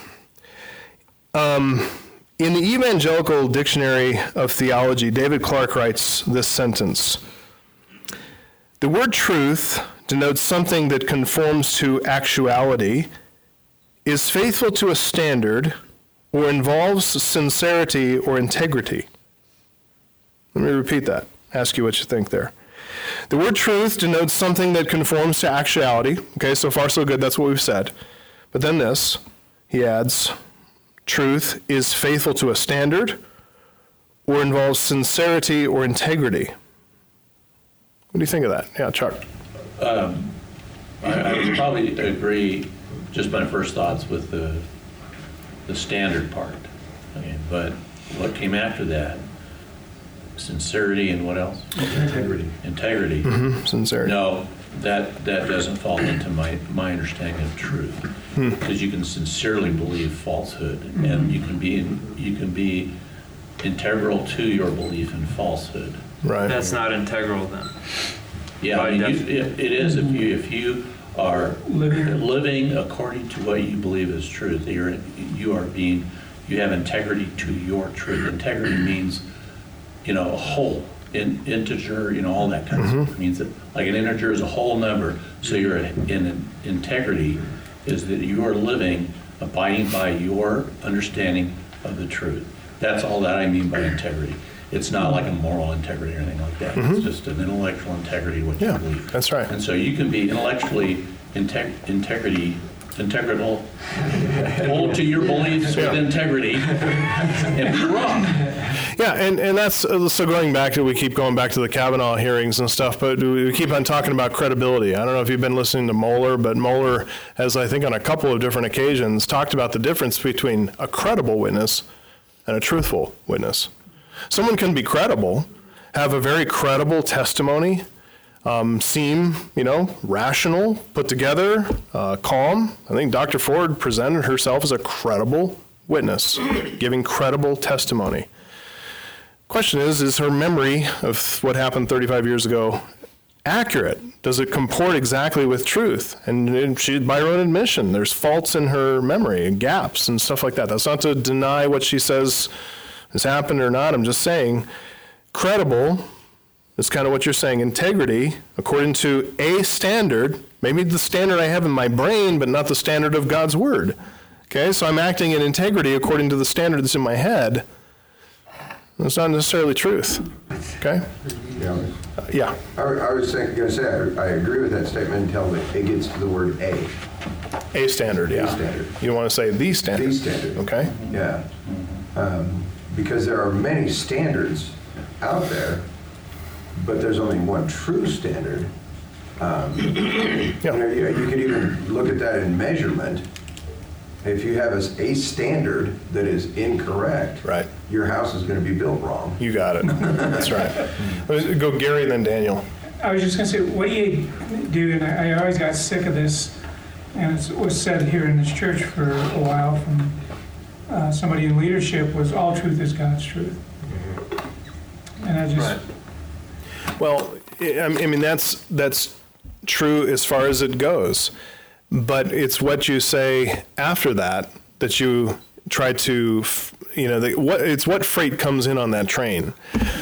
Um, in the Evangelical Dictionary of Theology, David Clark writes this sentence: the word truth denotes something that conforms to actuality, is faithful to a standard, or involves sincerity or integrity. Let me repeat that. Ask you what you think there. The word truth denotes something that conforms to actuality. Okay, so far so good, that's what we've said. But then this, he adds, truth is faithful to a standard or involves sincerity or integrity. What do you think of that? Yeah, Chuck. Um, I, I would probably agree, just my first thoughts, with the the standard part. Okay, but what came after that? Sincerity and what else? Integrity. Integrity. Mm-hmm. Sincerity. No, that that doesn't fall into my my understanding of truth, Hmm. because you can sincerely believe falsehood, and you can be you can be integral to your belief in falsehood. Right. That's not integral then. Yeah, I mean, you, it, it is if you if you are Living. living according to what you believe is truth. You're you are being you have integrity to your truth. Integrity means, you know, a whole, in, integer, you know, all that kind of Mm-hmm. stuff. It means that like an integer is a whole number. So you're in, in integrity is that you are living, abiding by your understanding of the truth. That's all that I mean by integrity. It's not like a moral integrity or anything like that. Mm-hmm. It's just an intellectual integrity, what Yeah, you believe. that's right. And so you can be intellectually integ- integrity, integral, hold to your beliefs with integrity, and be wrong. Yeah, and, and that's, so going back to, we keep going back to the Kavanaugh hearings and stuff, but we keep on talking about credibility. I don't know if you've been listening to Mohler, but Mohler has, I think on a couple of different occasions, talked about the difference between a credible witness and a truthful witness. Someone can be credible, have a very credible testimony, um, seem, you know, rational, put together, uh, calm. I think Doctor Ford presented herself as a credible witness, giving credible testimony. Question is, is her memory of what happened thirty-five years ago accurate? Does it comport exactly with truth? And, and she, by her own admission, there's faults in her memory, gaps and stuff like that. That's not to deny what she says has happened or not. I'm just saying credible is kind of what you're saying. Integrity, according to a standard, maybe the standard I have in my brain, but not the standard of God's word. Okay, so I'm acting in integrity according to the standard that's in my head. That's not necessarily truth. Okay? Yeah. Uh, yeah. I, I was going to say, I, I agree with that statement until it gets to the word a. A standard, yeah. A standard. You don't want to say the standard. The standard. Okay? Yeah. Um, because there are many standards out there, but there's only one true standard. Um, Yeah. You know, you, you could even look at that in measurement. If you have a, a standard that is incorrect, Right. your house is going to be built wrong. You got it. That's right. Let's go Gary, then Daniel. I was just going to say, what do you do, and I, I always got sick of this, and it was said here in this church for a while from uh, somebody in leadership, was all truth is God's truth. And I just... Right. Well, I I mean, that's that's true as far as it goes. But it's what you say after that that you try to, you know, the, what it's what freight comes in on that train.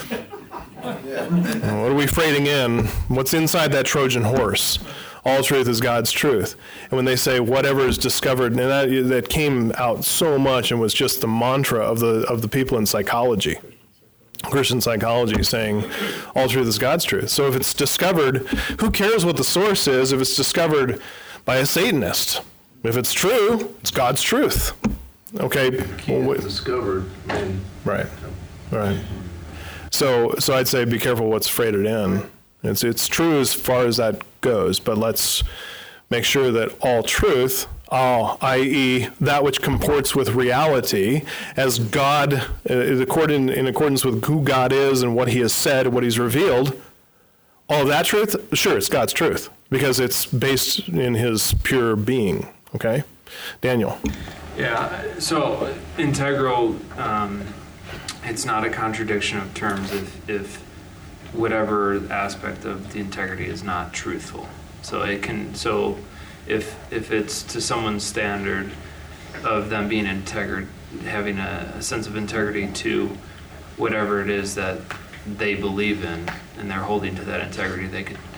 What are we freighting in? What's inside that Trojan horse? All truth is God's truth. And when they say whatever is discovered, and that, that came out so much and was just the mantra of the of the people in psychology, Christian psychology, saying all truth is God's truth. So if it's discovered, who cares what the source is if it's discovered by a Satanist? If it's true, it's God's truth. Okay. Can't Well, wh- discovered. I mean, right. Right. So, so I'd say be careful what's freighted in. It's it's true as far as that goes, but let's make sure that all truth, all, that is, that which comports with reality, as God, uh, is according, in accordance with who God is and what He has said, what He's revealed. All of that truth, sure, it's God's truth, because it's based in His pure being, okay? Daniel. Yeah, so integral, um, it's not a contradiction of terms if, if whatever aspect of the integrity is not truthful. So it can, so if if it's to someone's standard of them being integral, having a, a sense of integrity to whatever it is that they believe in, and they're holding to that integrity, they could.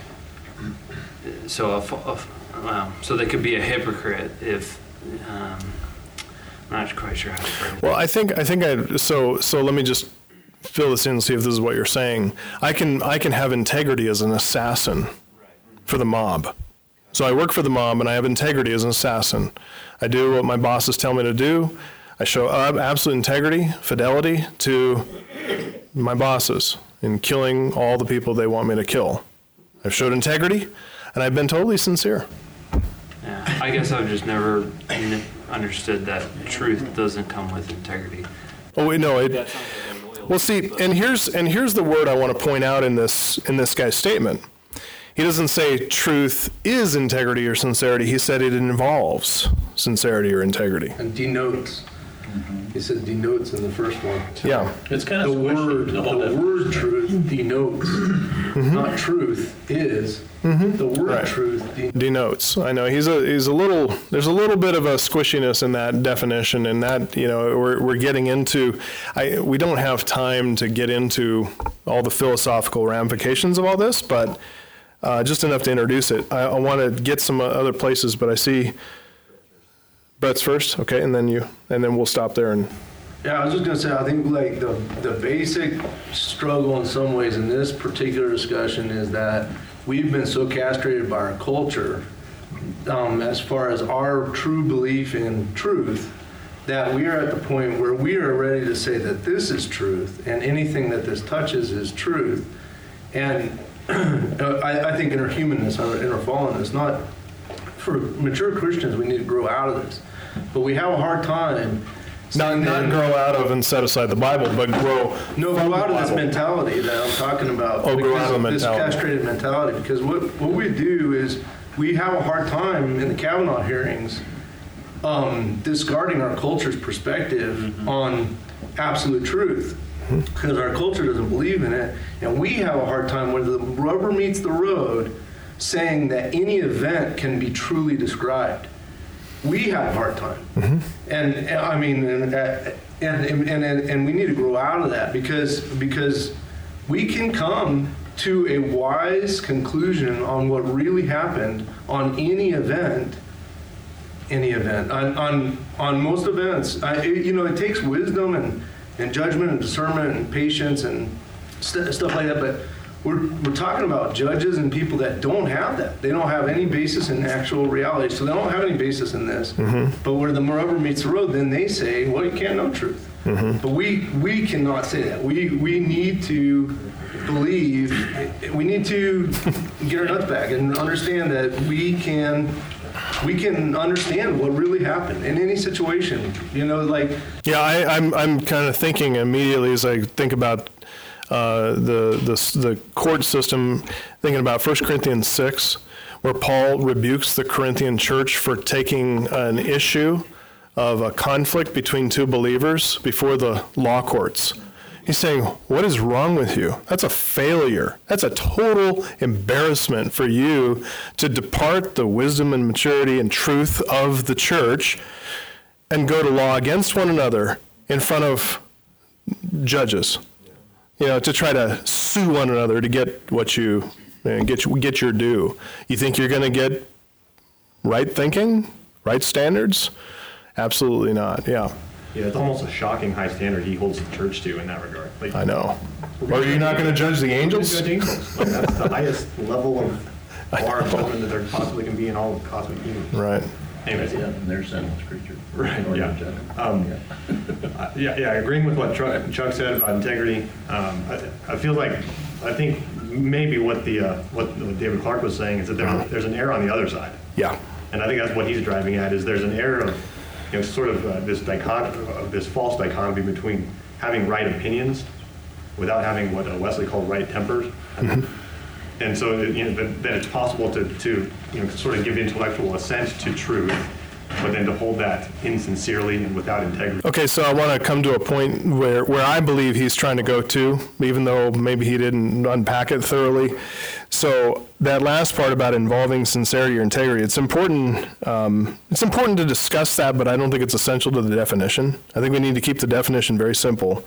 So a, a, well, so they could be a hypocrite if. Um, I'm not quite sure how to phrase it. Well, I think I think I so so. Let me just fill this in and see if this is what you're saying. I can I can have integrity as an assassin for the mob. So I work for the mob and I have integrity as an assassin. I do what my bosses tell me to do. I show absolute integrity, fidelity to my bosses in killing all the people they want me to kill. I've showed integrity and I've been totally sincere. Yeah, I guess I've just never understood that truth doesn't come with integrity. Oh wait, no. It, well, see, and here's and here's the word I want to point out in this in this guy's statement. He doesn't say truth is integrity or sincerity. He said it involves sincerity or integrity. And denotes. Mm-hmm. He said denotes in the first one. Yeah. It's kind of the word. The, the word truth denotes, mm-hmm. not truth is. Mm-hmm. The word right. truth denotes. denotes. I know he's a he's a little. There's a little bit of a squishiness in that definition, and that you know we're we're getting into. I we don't have time to get into all the philosophical ramifications of all this, but uh, just enough to introduce it. I, I want to get some other places, but I see Brett's first, okay, and then you, and then we'll stop there and. Yeah, I was just gonna say, I think like the, the basic struggle in some ways in this particular discussion is that we've been so castrated by our culture, um, as far as our true belief in truth, that we are at the point where we are ready to say that this is truth and anything that this touches is truth. And I, I think in our humanness, in our fallenness, not for mature Christians, we need to grow out of this. But we have a hard time. Not, not grow out of and set aside the Bible, but grow. No, grow out of this mentality that I'm talking about. Oh, grow out of this mentality. castrated mentality. Because what, what we do is we have a hard time in the Kavanaugh hearings um, discarding our culture's perspective mm-hmm. on absolute truth. Because our culture doesn't believe in it. And we have a hard time when the rubber meets the road saying that any event can be truly described. We have a hard time. Mm-hmm. And, and I mean, and, and, and, and, and we need to grow out of that because, because we can come to a wise conclusion on what really happened on any event, any event, on, on, on most events. I, it, you know, it takes wisdom and, and judgment and discernment and patience and st- stuff like that, but We're, we're talking about judges and people that don't have that. They don't have any basis in actual reality, so they don't have any basis in this. Mm-hmm. But where the rubber meets the road, then they say, well, you can't know truth. Mm-hmm. But we we cannot say that. We we need to believe, we need to get our nuts back and understand that we can we can understand what really happened in any situation. You know, like... Yeah, I, I'm, I'm kind of thinking immediately as I think about Uh, the, the the court system, thinking about First Corinthians six, where Paul rebukes the Corinthian church for taking an issue of a conflict between two believers before the law courts. He's saying, what is wrong with you? That's a failure. That's a total embarrassment for you to depart the wisdom and maturity and truth of the church and go to law against one another in front of judges. You know, to try to sue one another to get what you, uh, get, get your due. You think you're going to get right thinking, right standards? Absolutely not, yeah. Yeah, it's almost a shocking high standard he holds the church to in that regard. Like, I know. Or you're not going to judge the angels? Judge angels. Like, that's the highest level of bar of judgment that there possibly can be in all of cosmic universe. Right. Anyways, Yeah, and they're sinless creatures. Right, yeah. Um, uh, yeah, yeah, agreeing with what Chuck, Chuck said about integrity, um, I, I feel like, I think maybe what the uh, what, what David Clark was saying is that there, there's an error on the other side. Yeah. And I think that's what he's driving at, is there's an error of, you know, sort of uh, this dichotomy, uh, this false dichotomy between having right opinions without having what uh, Wesley called right tempers. Mm-hmm. And so, you know, that, that it's possible to, to, you know, sort of give intellectual assent to truth, but then to hold that insincerely and without integrity. Okay, so I want to come to a point where, where I believe he's trying to go to, even though maybe he didn't unpack it thoroughly. So that last part about involving sincerity or integrity, it's important, um, it's important to discuss that, but I don't think it's essential to the definition. I think we need to keep the definition very simple.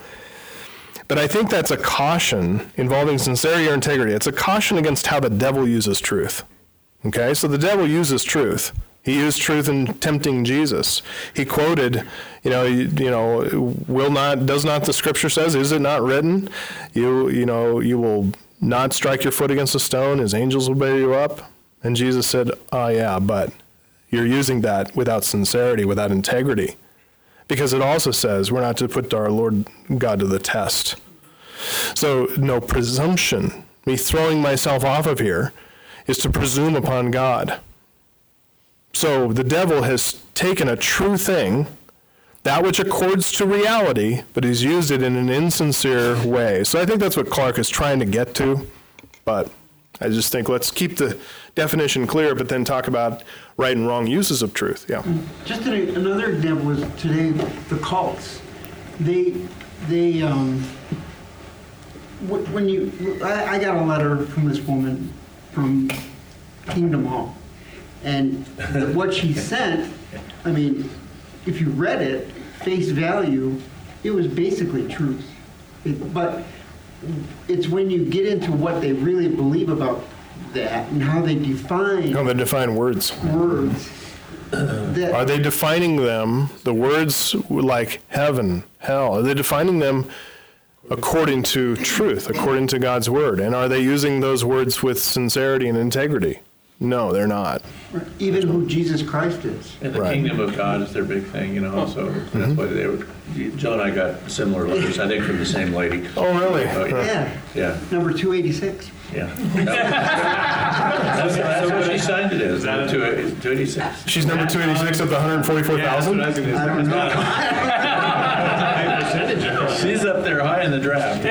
But I think that's a caution involving sincerity or integrity. It's a caution against how the devil uses truth. Okay, so the devil uses truth. He used truth in tempting Jesus. He quoted, you know, you, you know, will not, does not the scripture says, is it not written? You, you know, you will not strike your foot against a stone, his angels will bear you up. And Jesus said, oh yeah, but you're using that without sincerity, without integrity. Because it also says we're not to put our Lord God to the test. So no presumption. Me throwing myself off of here is to presume upon God. So the devil has taken a true thing, that which accords to reality, but he's used it in an insincere way. So I think that's what Clark is trying to get to. But I just think let's keep the definition clear, but then talk about right and wrong uses of truth. Yeah. Just an, another example is today the cults. They they um, when you I, I got a letter from this woman from Kingdom Hall, and what she sent, I mean, if you read it, face value, it was basically truth. It, but it's when you get into what they really believe about that and how they define how they define words words that Are they defining them, the words like heaven, hell, are they defining them according to truth, according to God's word? And are they using those words with sincerity and integrity? No, they're not. even who Jesus Christ is. And the Right. kingdom of God is their big thing, you know, so that's why they were, Joe and I got similar letters, I think from the same lady. Oh, really? Oh, yeah. Yeah, Yeah, number two eighty-six. yeah. That's that's what she signed it as, two eighty-six. She's number two eighty-six of the one hundred forty-four thousand? I don't know. She's up there high in the draft.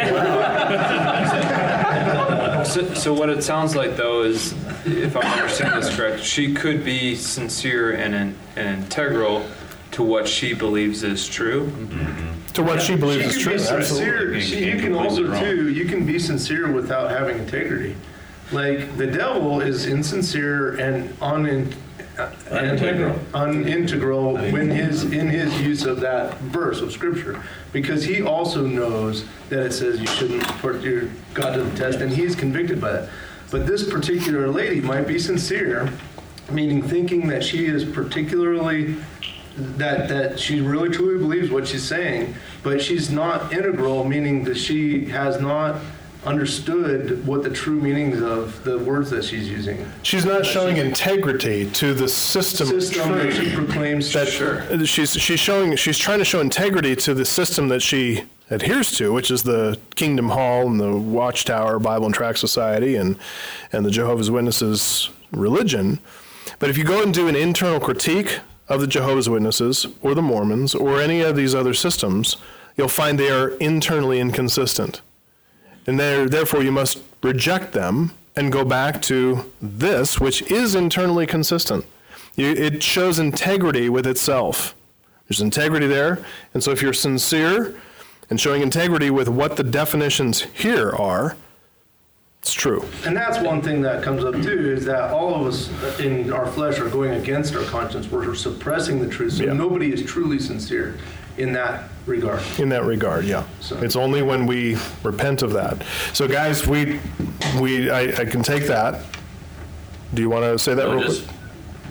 So, so what it sounds like, though, is, if I'm understanding this correct, she could be sincere and, in, and integral to what she believes is true. To what she believes is You true, can be absolutely. sincere. She- You can also too. You can be sincere without having integrity. Like the devil is insincere and un Unintegral. unintegral when his in his use of that verse of scripture, because he also knows that it says you shouldn't put your God to the test, and he's convicted by that. But this particular lady might be sincere, meaning thinking that she is particularly that that she really truly believes what she's saying, but she's not integral, meaning that she has not understood what the true meanings of the words that she's using. She's not showing integrity to the system, System of that truth. she proclaims. That Sure. she's she's showing she's trying to show integrity to the system that she adheres to, which is the Kingdom Hall and the Watchtower Bible and Tract Society and and the Jehovah's Witnesses religion. But if you go and do an internal critique of the Jehovah's Witnesses or the Mormons or any of these other systems, you'll find they are internally inconsistent. And there, therefore, you must reject them and go back to this, which is internally consistent. You, it shows integrity with itself. There's integrity there. And so if you're sincere and showing integrity with what the definitions here are, it's true. And that's one thing that comes up too, is that all of us in our flesh are going against our conscience. We're suppressing the truth. So Yeah. nobody is truly sincere in that regard. In that regard, yeah. So- It's only when we repent of that. So guys, we, we, I, I can take that. Do you want to say that So real just, quick?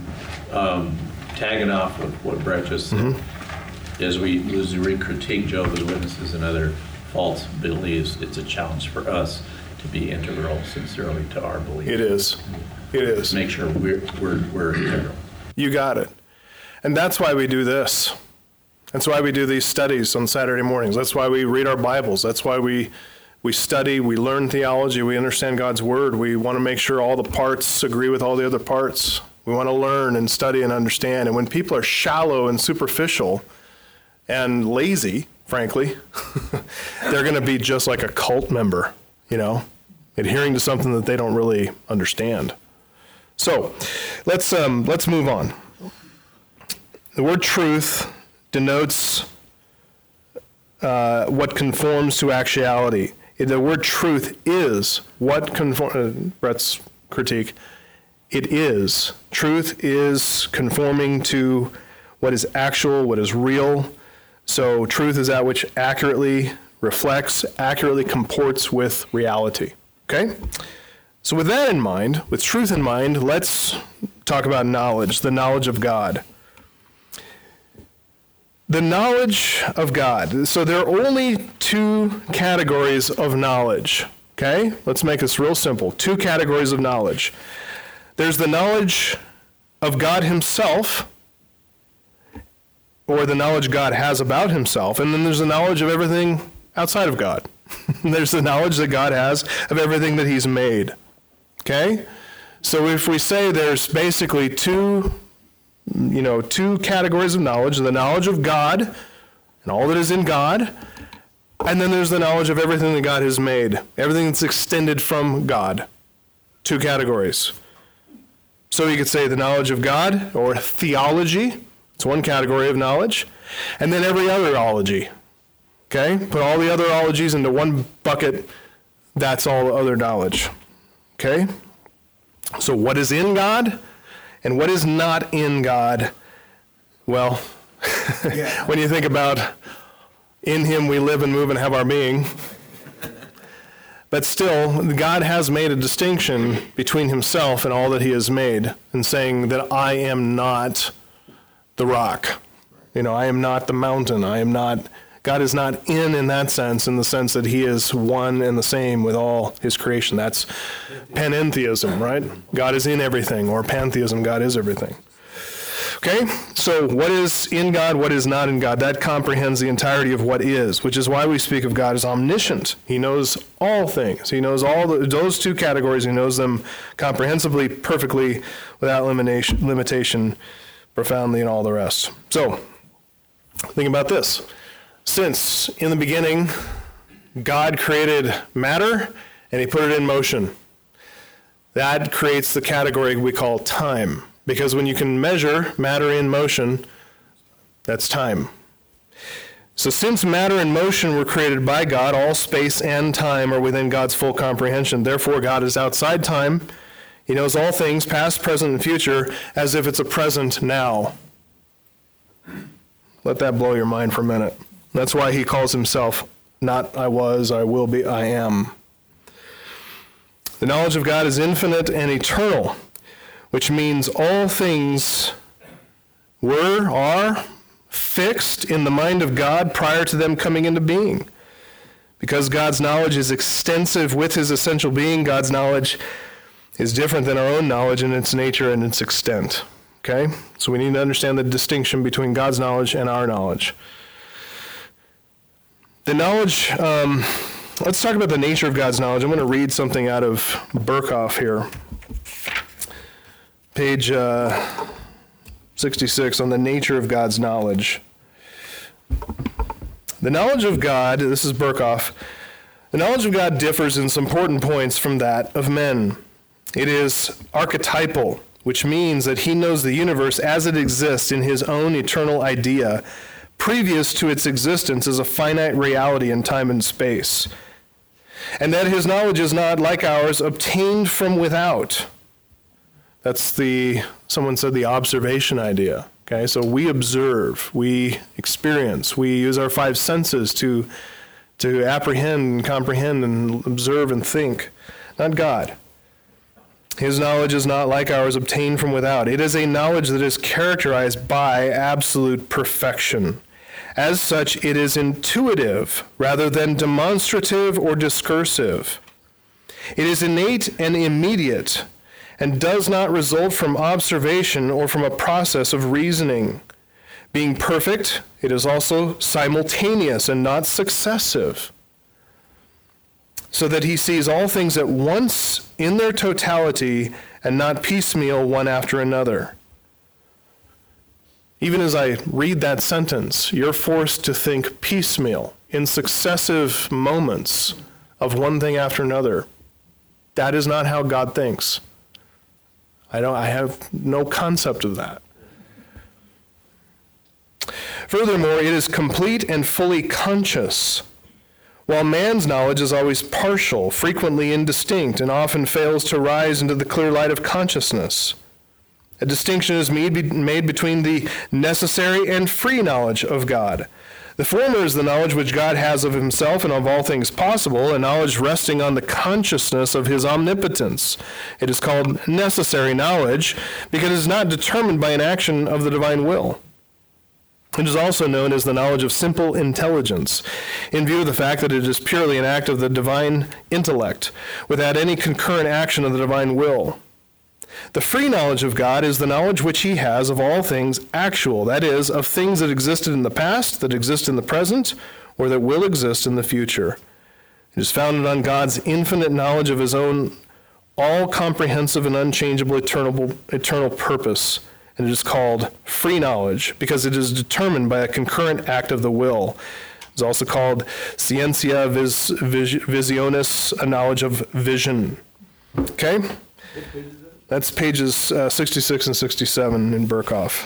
um, tagging off of what Brett just said, Mm-hmm. as we, as we critique Jehovah's Witnesses and other false beliefs, it's a challenge for us to be integral sincerely to our belief. It is. It is. Make sure we're, we're, we're integral. You got it. And that's why we do this. That's why we do these studies on Saturday mornings. That's why we read our Bibles. That's why we we study, we learn theology, we understand God's Word. We want to make sure all the parts agree with all the other parts. We want to learn and study and understand. And when people are shallow and superficial and lazy, frankly, they're going to be just like a cult member, you know, adhering to something that they don't really understand. So let's um, let's move on. The word truth denotes uh, what conforms to actuality. The word truth is what conforms, uh, Brett's critique, it is. Truth is conforming to what is actual, what is real. So truth is that which accurately reflects, accurately comports with reality. Okay? So with that in mind, with truth in mind, let's talk about knowledge, the knowledge of God. The knowledge of God. So there are only two categories of knowledge. Okay? Let's make this real simple. Two categories of knowledge. There's the knowledge of God himself, or the knowledge God has about himself, and then there's the knowledge of everything outside of God. There's the knowledge that God has of everything that he's made. Okay? So if we say there's basically two you know, two categories of knowledge, the knowledge of God and all that is in God, and then there's the knowledge of everything that God has made, everything that's extended from God. Two categories. So you could say the knowledge of God, or theology, it's one category of knowledge, and then every other ology. Okay? Put all the other ologies into one bucket, that's all other knowledge. Okay? So what is in God? And what is not in God? Well, when you think about in him we live and move and have our being, but still, God has made a distinction between himself and all that he has made, and saying that I am not the rock. You know, I am not the mountain. I am not, God is not in in that sense, in the sense that he is one and the same with all his creation. That's panentheism, right? God is in everything, or pantheism, God is everything. Okay, so what is in God, what is not in God? That comprehends the entirety of what is, which is why we speak of God as omniscient. He knows all things. He knows all the, those two categories. He knows them comprehensively, perfectly, without limitation, limitation, profoundly, and all the rest. So, think about this. Since in the beginning, God created matter and he put it in motion, that creates the category we call time. Because when you can measure matter in motion, that's time. So since matter and motion were created by God, all space and time are within God's full comprehension. Therefore, God is outside time. He knows all things, past, present, and future, as if it's a present now. Let that blow your mind for a minute. That's why he calls himself not I was, I will be, I am. The knowledge of God is infinite and eternal, which means all things were, are, fixed in the mind of God prior to them coming into being. Because God's knowledge is extensive with his essential being, God's knowledge is different than our own knowledge in its nature and its extent. Okay? So we need to understand the distinction between God's knowledge and our knowledge. The knowledge, um, let's talk about the nature of God's knowledge. I'm going to read something out of Berkhoff here. Page uh, sixty-six, on the nature of God's knowledge. The knowledge of God, this is Berkhoff, the knowledge of God differs in some important points from that of men. It is archetypal, which means that he knows the universe as it exists in his own eternal idea, previous to its existence as a finite reality in time and space. And that his knowledge is not, like ours, obtained from without. That's the, someone said the observation idea. Okay, so we observe, we experience, we use our five senses to, to apprehend and comprehend and observe and think, not God. His knowledge is not like ours, obtained from without. It is a knowledge that is characterized by absolute perfection. As such, it is intuitive rather than demonstrative or discursive. It is innate and immediate, and does not result from observation or from a process of reasoning. Being perfect, it is also simultaneous and not successive, so that he sees all things at once in their totality and not piecemeal one after another. Even as I read that sentence, you're forced to think piecemeal, in successive moments of one thing after another. That is not how God thinks. I don't. I have no concept of that. Furthermore, it is complete and fully conscious, while man's knowledge is always partial, frequently indistinct, and often fails to rise into the clear light of consciousness. A distinction is made, made between the necessary and free knowledge of God. The former is the knowledge which God has of himself and of all things possible, a knowledge resting on the consciousness of his omnipotence. It is called necessary knowledge because it is not determined by an action of the divine will. It is also known as the knowledge of simple intelligence, in view of the fact that it is purely an act of the divine intellect, without any concurrent action of the divine will. The free knowledge of God is the knowledge which he has of all things actual, that is, of things that existed in the past, that exist in the present, or that will exist in the future. It is founded on God's infinite knowledge of his own all-comprehensive and unchangeable eternal, eternal purpose, and it is called free knowledge because it is determined by a concurrent act of the will. It's also called scientia vis, vis, visionis, a knowledge of vision. Okay? That's pages uh, sixty-six and sixty-seven in Berkhoff.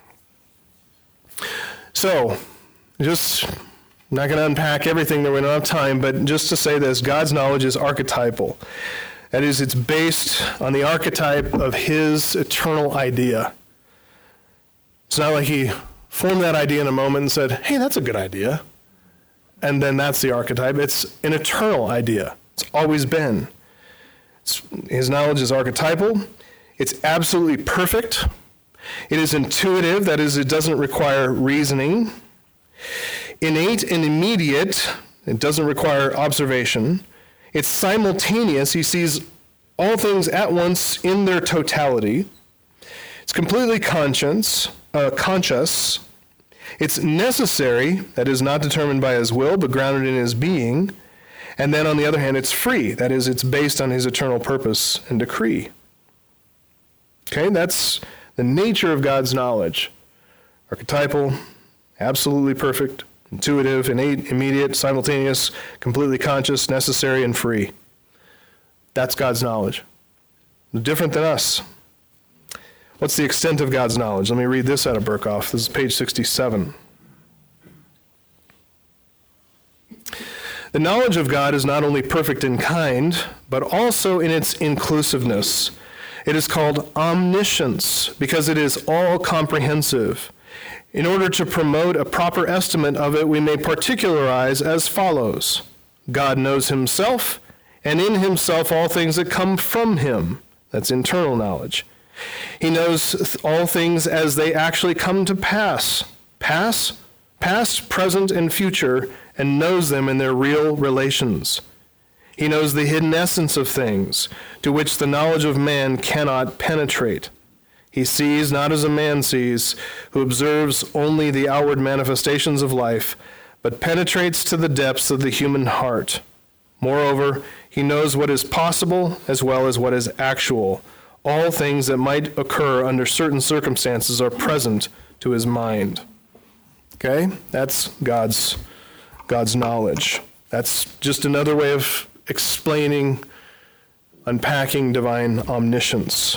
So, just not going to unpack everything that we don't have time, but just to say this, God's knowledge is archetypal. That is, it's based on the archetype of his eternal idea. It's not like he formed that idea in a moment and said, hey, that's a good idea. And then that's the archetype. It's an eternal idea. It's always been. It's, his knowledge is archetypal. It's absolutely perfect. It is intuitive, that is, it doesn't require reasoning. Innate and immediate, it doesn't require observation. It's simultaneous, he sees all things at once in their totality. It's completely conscious, uh, conscious. It's necessary, that is not determined by his will, but grounded in his being. And then on the other hand, it's free, that is, it's based on his eternal purpose and decree. Okay, that's the nature of God's knowledge. Archetypal, absolutely perfect, intuitive, innate, immediate, simultaneous, completely conscious, necessary, and free. That's God's knowledge. Different than us. What's the extent of God's knowledge? Let me read this out of Berkhoff. This is page sixty-seven. The knowledge of God is not only perfect in kind, but also in its inclusiveness. It is called omniscience because it is all-comprehensive. In order to promote a proper estimate of it, we may particularize as follows. God knows himself, and in himself all things that come from him. That's internal knowledge. He knows all things as they actually come to pass. Pass, past, present, and future, and knows them in their real relations. He knows the hidden essence of things, to which the knowledge of man cannot penetrate. He sees not as a man sees, who observes only the outward manifestations of life, but penetrates to the depths of the human heart. Moreover, he knows what is possible as well as what is actual. All things that might occur under certain circumstances are present to his mind. Okay? That's God's, God's knowledge. That's just another way of explaining, unpacking divine omniscience.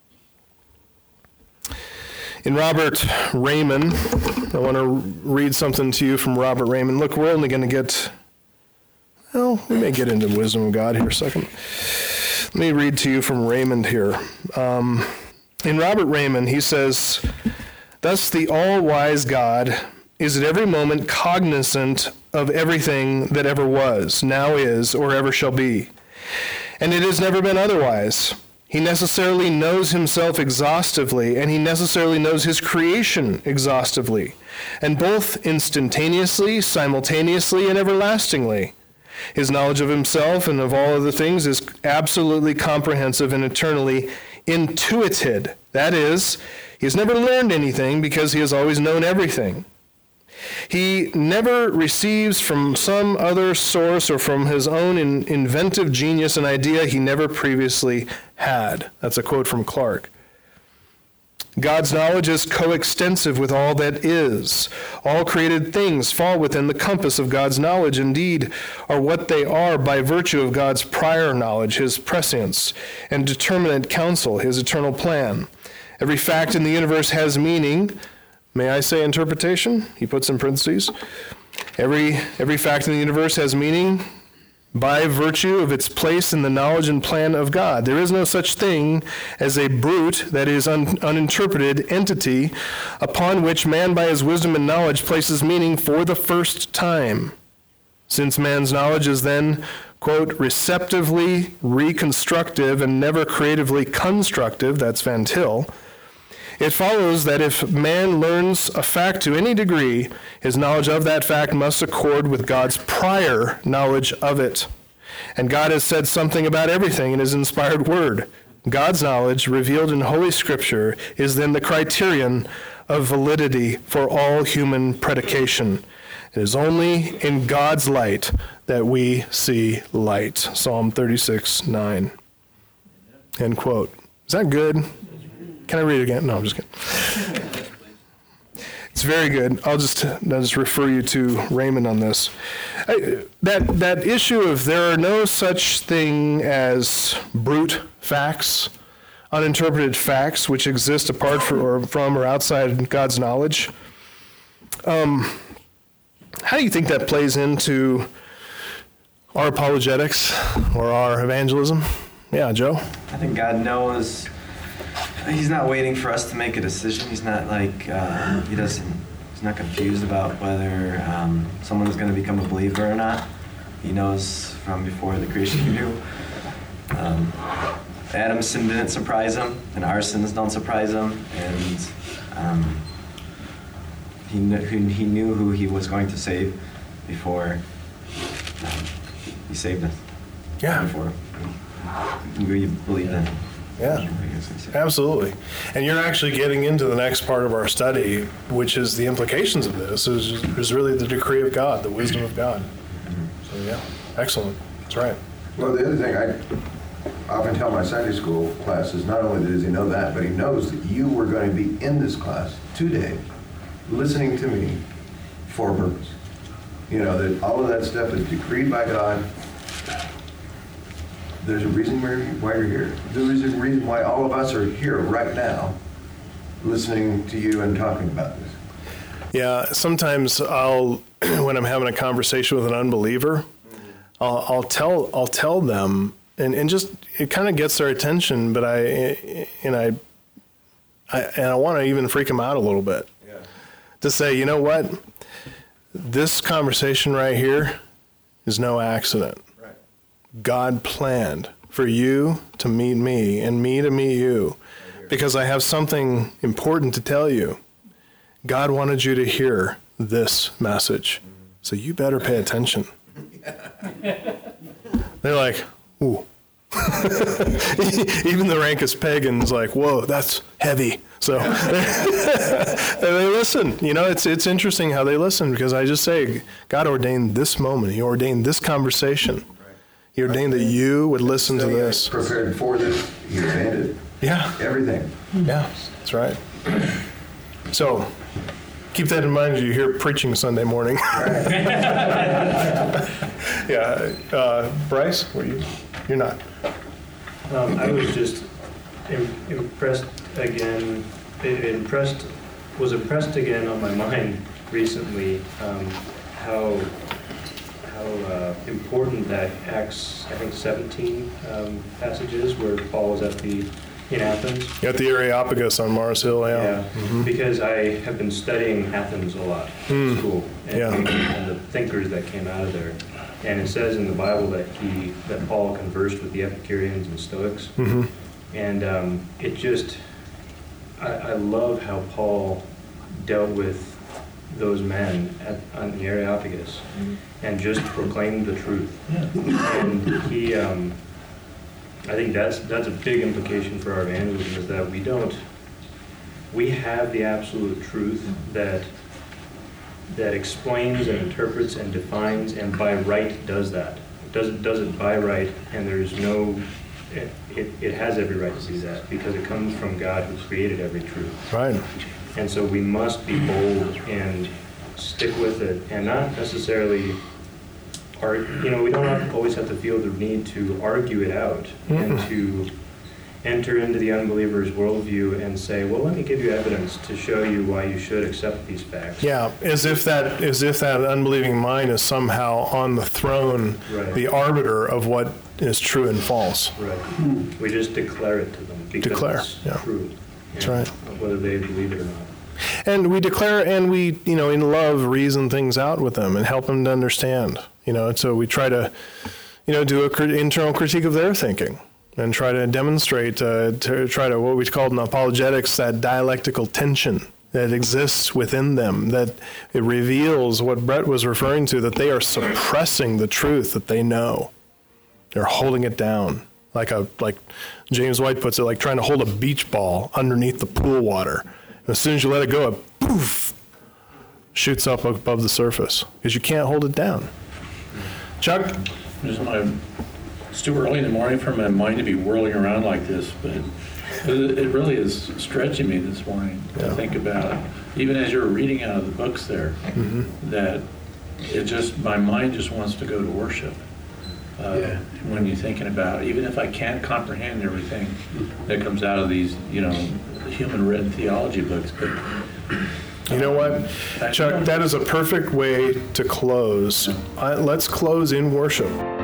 In Robert Raymond, I want to read something to you from Robert Raymond. Look, we're only going to get, well, we may get into the wisdom of God here a second. Let me read to you from Raymond here. Um, in Robert Raymond, he says, "Thus the all-wise God is at every moment cognizant of everything that ever was, now is, or ever shall be. And it has never been otherwise. He necessarily knows himself exhaustively, and he necessarily knows his creation exhaustively, and both instantaneously, simultaneously, and everlastingly. His knowledge of himself and of all other things is absolutely comprehensive and eternally intuited. That is, he has never learned anything because he has always known everything. He never receives from some other source or from his own in, inventive genius an idea he never previously had." That's a quote from Clark. God's knowledge is coextensive with all that is. All created things fall within the compass of God's knowledge, indeed, are what they are by virtue of God's prior knowledge, his prescience, and determinate counsel, his eternal plan. Every fact in the universe has meaning. May I say interpretation? He puts in parentheses. Every, every fact in the universe has meaning by virtue of its place in the knowledge and plan of God. There is no such thing as a brute, that is un, uninterpreted entity, upon which man by his wisdom and knowledge places meaning for the first time. Since man's knowledge is then, quote, receptively reconstructive and never creatively constructive, that's Van Til, it follows that if man learns a fact to any degree, his knowledge of that fact must accord with God's prior knowledge of it. And God has said something about everything in his inspired word. God's knowledge, revealed in Holy Scripture, is then the criterion of validity for all human predication. It is only in God's light that we see light. Psalm thirty-six, nine. End quote. Is that good? Can I read it again? No, I'm just kidding. It's very good. I'll just, I'll just refer you to Raymond on this. I, that, that issue of there are no such thing as brute facts, uninterpreted facts, which exist apart for, or from or outside God's knowledge. Um, how do you think that plays into our apologetics or our evangelism? Yeah, Joe? I think God knows. He's not waiting for us to make a decision. He's not like, uh, he doesn't, he's not confused about whether um, someone is going to become a believer or not. He knows from before the creation he knew. Um, Adam's sin didn't surprise him, and our sins don't surprise him, and um, he, kn- he knew who he was going to save before um, he saved us. Yeah. Before we believed in him. Yeah, absolutely. And you're actually getting into the next part of our study, which is the implications of this, is, is really the decree of God, the wisdom of God. So yeah, excellent. That's right. Well, the other thing I often tell my Sunday school classes, not only does he know that, but he knows that you were going to be in this class today, listening to me for a purpose. You know, that all of that stuff is decreed by God. There's a reason why you're here. There's a reason why all of us are here right now, listening to you and talking about this. Yeah, sometimes I'll, when I'm having a conversation with an unbeliever, I'll, I'll tell I'll tell them, and, and just it kind of gets their attention, but I and I, I and I want to even freak them out a little bit, yeah. To say, you know what, this conversation right here is no accident. Right. God planned for you to meet me and me to meet you, because I have something important to tell you. God wanted you to hear this message, so you better pay attention. They're like, ooh. Even the rankest pagan's like, whoa, that's heavy. So they listen. You know, it's it's interesting how they listen, because I just say, God ordained this moment. He ordained this conversation. He ordained that you would listen to this. Prepared for this. He ordained it. Yeah. Everything. Yeah, that's right. So keep that in mind as you hear preaching Sunday morning. Yeah, uh, Bryce, what are you? You're not. Um, I was just im- impressed again. It impressed was impressed again on my mind recently. Um, how how uh, important that Acts, I think seventeen um, passage is, where Paul was at the in Athens. At the Areopagus on Mars Hill, yeah. Yeah, mm-hmm. Because I have been studying Athens a lot in mm. school, and, yeah. and the thinkers that came out of there. And it says in the Bible that he, that Paul conversed with the Epicureans and Stoics, mm-hmm. and um, it just, I, I love how Paul dealt with those men at, on the Areopagus, mm-hmm. and just proclaimed the truth. Yeah. And he, um, I think that's that's a big implication for our evangelism, is that we don't, we have the absolute truth that. that explains and interprets and defines, and by right does that. It does it, does it by right, and there's no, it, it, it has every right to do that, because it comes from God who created every truth. Right. And so we must be bold and stick with it, and not necessarily, argue, you know, we don't have, always have to feel the need to argue it out, mm-hmm. and to enter into the unbeliever's worldview and say, well, let me give you evidence to show you why you should accept these facts. Yeah, as if that as if that unbelieving mind is somehow on the throne, right. The arbiter of what is true and false. Right. Hmm. We just declare it to them because declare, it's yeah. true. That's right. Whether they believe it or not. And we declare, and we, you know, in love, reason things out with them and help them to understand. You know, and so we try to, you know, do an internal critique of their thinking. And try to demonstrate, uh, to try to, what we call in apologetics, that dialectical tension that exists within them, that it reveals what Brett was referring to, that they are suppressing the truth that they know. They're holding it down, like a like James White puts it, like trying to hold a beach ball underneath the pool water. And as soon as you let it go, it poof, shoots up above the surface, because you can't hold it down. Chuck? Just my It's too early in the morning for my mind to be whirling around like this, but it really is stretching me this morning to yeah. think about, even as you were reading out of the books there, mm-hmm. that it just, my mind just wants to go to worship. Uh, yeah. When you're thinking about, even if I can't comprehend everything that comes out of these, you know, human written theology books, but you know what, Chuck, that is a perfect way to close. Uh, let's close in worship.